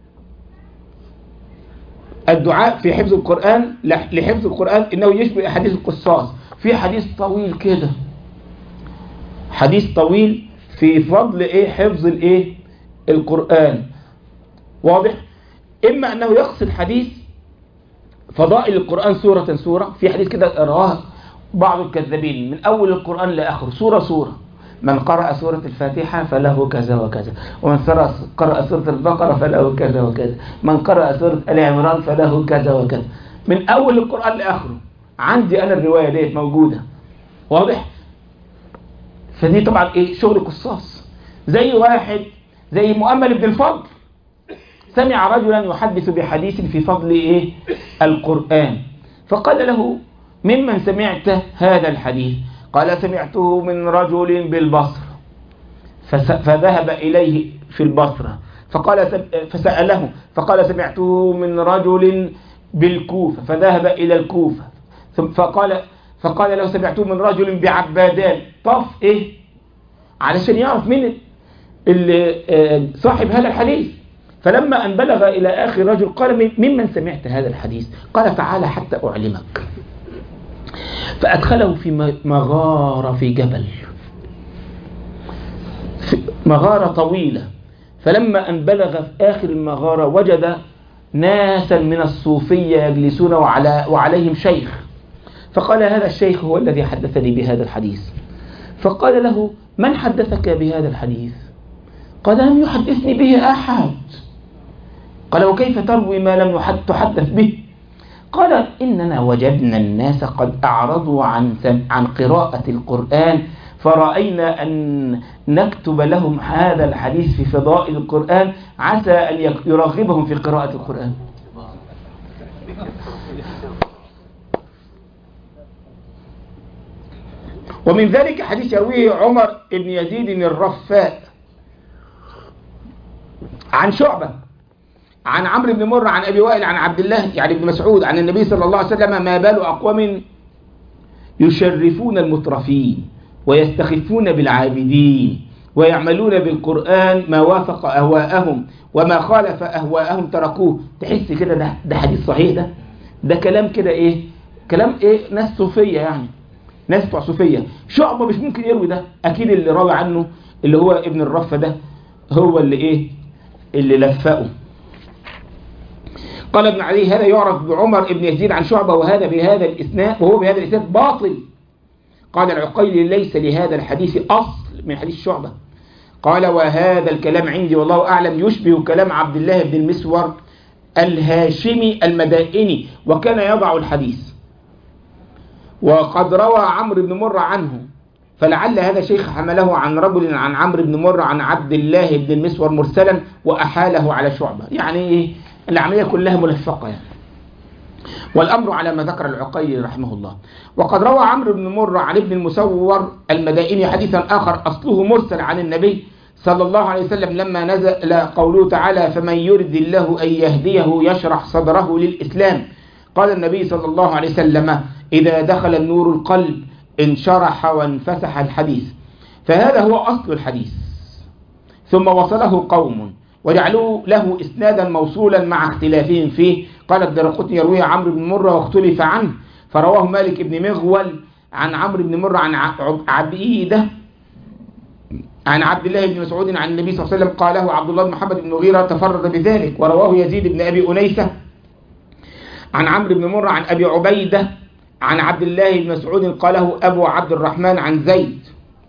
الدعاء في حفظ القرآن لحفظ القرآن إنه يشبه حديث القصاص. في حديث طويل كده، حديث طويل في فضل إيه حفظ الإيه القرآن. واضح؟ إما أنه يقصد حديث فضائل القرآن سورة سورة، في حديث كده رواه بعض الكذابين من أول القرآن لآخر سورة سورة: من قرأ سورة الفاتحة فله كذا وكذا، ومن قرأ سورة البقرة فله كذا وكذا، من قرأ سورة آل عمران فله كذا وكذا، من أول القرآن لآخره. عندي أنا الرواية ديت موجودة. واضح؟ فدي طبعا إيه شغل قصاص. زي واحد زي مؤمل بن الفضل سمع رجلا يحدث بحديث في فضل إيه القرآن، فقال له: ممن سمعت هذا الحديث؟ قال: سمعته من رجل بالبصرة. فذهب إليه في البصرة فقال فسأله فقال: سمعته من رجل بالكوفة. فذهب إلى الكوفة فقال فقال له: سمعته من رجل بعبادان. طف إيه علشان يعرف مين اللي صاحب هذا الحديث. فلما أن بلغ إلى آخر رجل قال: ممن سمعت هذا الحديث؟ قال: تعالى حتى أعلمك. فأدخله في مغارة في جبل، في مغارة طويلة. فلما أن بلغ في آخر المغارة وجد ناسا من الصوفية يجلسون وعلى وعليهم شيخ. فقال: هذا الشيخ هو الذي حدثني بهذا الحديث. فقال له: من حدثك بهذا الحديث؟ قال: لم يحدثني به أحد. قال: وكيف تروي ما لم تحدث به؟ قال: إننا وجدنا الناس قد أعرضوا عن عن قراءة القرآن، فرأينا أن نكتب لهم هذا الحديث في فضائل القرآن عسى أن يرغبهم في قراءة القرآن. ومن ذلك حديث يرويه عمر بن يزيد الرفاء عن شعبة عن عمرو بن مرة عن أبي وائل عن عبد الله يعني ابن مسعود عن النبي صلى الله عليه وسلم: ما بال أقوام يشرفون المترفين ويستخفون بالعابدين ويعملون بالقرآن ما وافق أهواءهم وما خالف أهواءهم تركوه. تحس كده ده, ده حديث صحيح، ده ده كلام كده إيه، كلام إيه، ناس صوفية يعني، ناس بتوع صوفية. شعبة مش ممكن يروي ده، أكيد اللي روى عنه اللي هو ابن الرفة ده هو اللي إيه، اللي لفقه. قال ابن علي هذا يعرف بعمر ابن يزيد عن شعبة وهذا بهذا الإسناد وهو بهذا الإسناد باطل. قال العقيلي ليس لهذا الحديث أصل من حديث شعبة. قال وهذا الكلام عندي والله أعلم يشبه كلام عبد الله بن المسور الهاشمي المدائني وكان يضع الحديث، وقد روى عمرو بن مرة عنه، فلعل هذا شيخ حمله عن رجل عن عمرو بن مرة عن عبد الله بن المسور مرسلا وأحاله على شعبة. يعني العملية كلها ملفقة يعني. والأمر على ما ذكر العقيلي رحمه الله. وقد روى عمرو بن مرة عن ابن المسور المدائني حديثا آخر أصله مرسل عن النبي صلى الله عليه وسلم لما نزل قوله تعالى فمن يرد الله أن يهديه يشرح صدره للإسلام. قال النبي صلى الله عليه وسلم إذا دخل النور القلب انشرح وانفسح الحديث. فهذا هو أصل الحديث، ثم وصله قوم وجعلوا له إسنادا موصولا مع اختلافهم فيه. قال الدرقطني يروي عمرو بن مرة واختلف عنه، فرواه مالك بن مغول عن عمرو بن مرة عن عبيدة عن عبد الله بن مسعود عن النبي صلى الله عليه وسلم قاله عبد الله بن محمد بن مغيرة تفرد بذلك. ورواه يزيد بن أبي أنيسة عن عمرو بن مرة عن أبي عبيدة عن عبد الله بن مسعود قاله أبو عبد الرحمن عن زيد.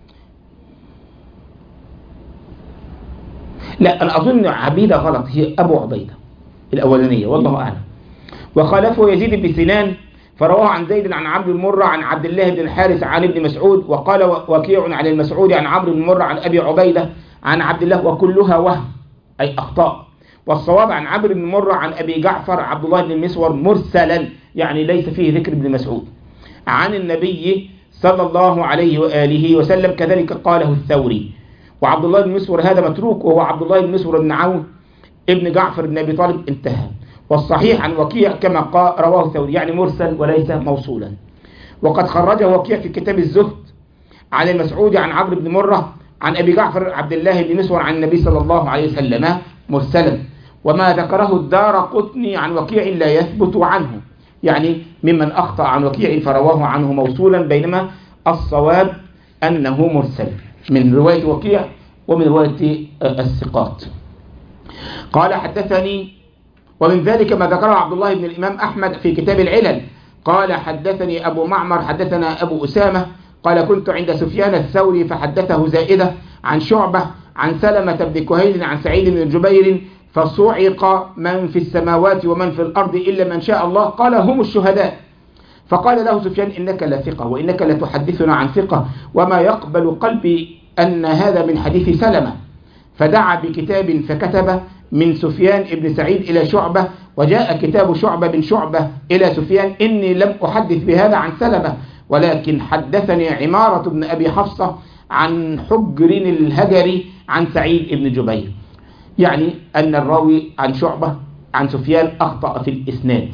لا أنا أظن عبيدة غلط، هي أبو عبيدة الأولانية والله أعلم. وخالفه يزيد بن سنان فرواه عن زيد عن عبد المرة عن عبد الله بن الحارث عن ابن مسعود. وقال وكيع عن المسعود عن عمرو بن مرة عن أبي عبيدة عن عبد الله وكلها وهم أي أخطاء. والصواب عن عمرو بن مرة عن أبي جعفر عبد الله بن المسور مرسلا يعني ليس فيه ذكر ابن مسعود عن النبي صلى الله عليه وآله وسلم كذلك قاله الثوري. وعبد الله بن مسور هذا متروك وهو عبد الله بن مسور بن عون ابن جعفر بن أبي طالب انتهى. والصحيح عن وكيع كما قال رواه الثوري يعني مرسل وليس موصولا. وقد خرجه وكيع في كتاب الزهد عن المسعود عن عمرو بن مرة عن أبي جعفر عبد الله بن مسور عن النبي صلى الله عليه وسلم مرسلا. وما ذكره الدارقطني عن وكيع لا يثبت عنه يعني ممن أخطأ عن وكيع فرواه عنه موصولا، بينما الصواب أنه مرسل من رواية وكيع ومن رواية الثقات. قال حدثني ومن ذلك ما ذكره عبد الله بن الإمام أحمد في كتاب العلل قال حدثني أبو معمر حدثنا أبو أسامة قال كنت عند سفيان الثوري فحدثه زائدة عن شعبة عن سلمة بن كهيل عن سعيد بن جبير فصعق من في السماوات ومن في الأرض إلا من شاء الله قال هم الشهداء. فقال له سفيان إنك لا ثقة وإنك لا تحدثنا عن ثقة وما يقبل قلبي أن هذا من حديث سلمة. فدعا بكتاب فكتب من سفيان ابن سعيد إلى شعبة وجاء كتاب شعبة بن شعبة إلى سفيان إني لم أحدث بهذا عن سلمة ولكن حدثني عمارة بن أبي حفصة عن حجر الهجري عن سعيد بن جبير. يعني أن الراوي عن شعبة عن سفيان أخطأ في الإسناد.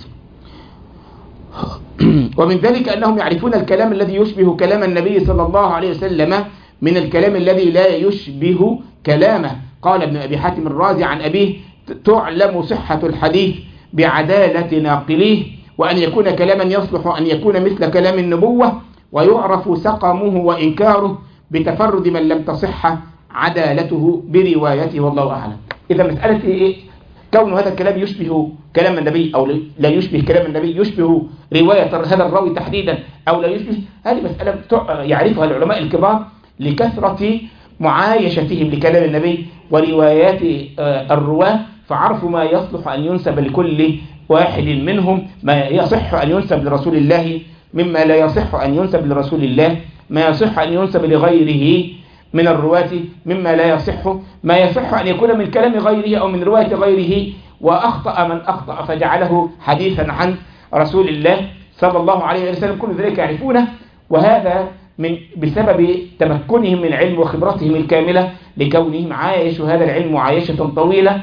ومن ذلك أنهم يعرفون الكلام الذي يشبه كلام النبي صلى الله عليه وسلم من الكلام الذي لا يشبه كلامه. قال ابن أبي حاتم الرازي عن أبيه تعلم صحة الحديث بعدالة ناقليه وأن يكون كلاما يصلح أن يكون مثل كلام النبوة ويعرف سقمه وإنكاره بتفرد من لم تصح عدالته بروايته والله أعلم. إذا مسألة إيه كون هذا الكلام يشبه كلام النبي أو لا يشبه كلام النبي يشبه رواية هذا الراوي تحديدا أو لا يشبه، هذه مسألة يعرفها العلماء الكبار لكثرة معايشتهم لكلام النبي وروايات الرواة فعرفوا ما يصلح أن ينسب لكل واحد منهم، ما يصح أن ينسب لرسول الله مما لا يصح أن ينسب لرسول الله، ما يصح أن ينسب لغيره من الرواة مما لا يصح، ما يصح أن يكون من كلام غيره أو من رواية غيره، وأخطأ من أخطأ فجعله حديثا عن رسول الله صلى الله عليه وسلم. كل ذلك يعرفونه، وهذا من بسبب تمكنهم من العلم وخبرتهم الكاملة لكونهم عايشوا هذا العلم معايشة طويلة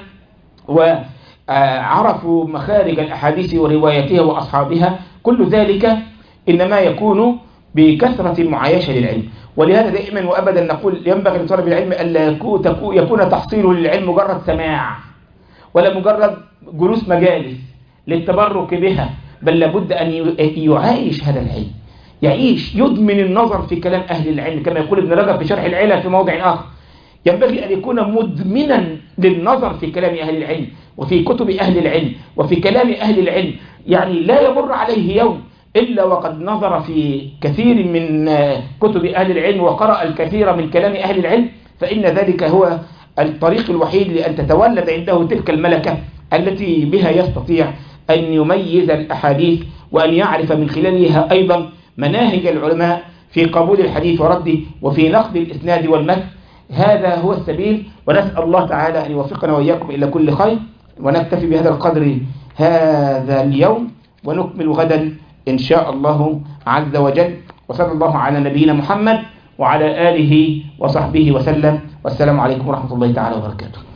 وعرفوا مخارج الأحاديث ورواياتها وأصحابها. كل ذلك إنما يكون بكثرة المعايشة للعلم. ولهذا دائما وأبدا نقول ينبغي لطالب العلم ألا يكون تحصيله للعلم مجرد سماع ولا مجرد جلوس مجالس للتبرك بها، بل لابد أن يعايش هذا العلم، يعيش، يدمن النظر في كلام أهل العلم، كما يقول ابن رجب في شرح العلل في موضع آخر، ينبغي أن يكون مدمنا للنظر في كلام أهل العلم وفي كتب أهل العلم وفي كلام أهل العلم. يعني لا يمر عليه يوم إلا وقد نظر في كثير من كتب أهل العلم وقرأ الكثير من كلام أهل العلم، فإن ذلك هو الطريق الوحيد لأن تتولد عنده تلك الملكة التي بها يستطيع أن يميز الأحاديث وأن يعرف من خلالها أيضا مناهج العلماء في قبول الحديث ورده وفي نقد الإسناد والمتن. هذا هو السبيل، ونسأل الله تعالى أن يوفقنا وإياكم إلى كل خير. ونكتفي بهذا القدر هذا اليوم، ونكمل غدا إن شاء الله عز وجل. وصلى الله على نبينا محمد وعلى آله وصحبه وسلم، والسلام عليكم ورحمة الله تعالى وبركاته.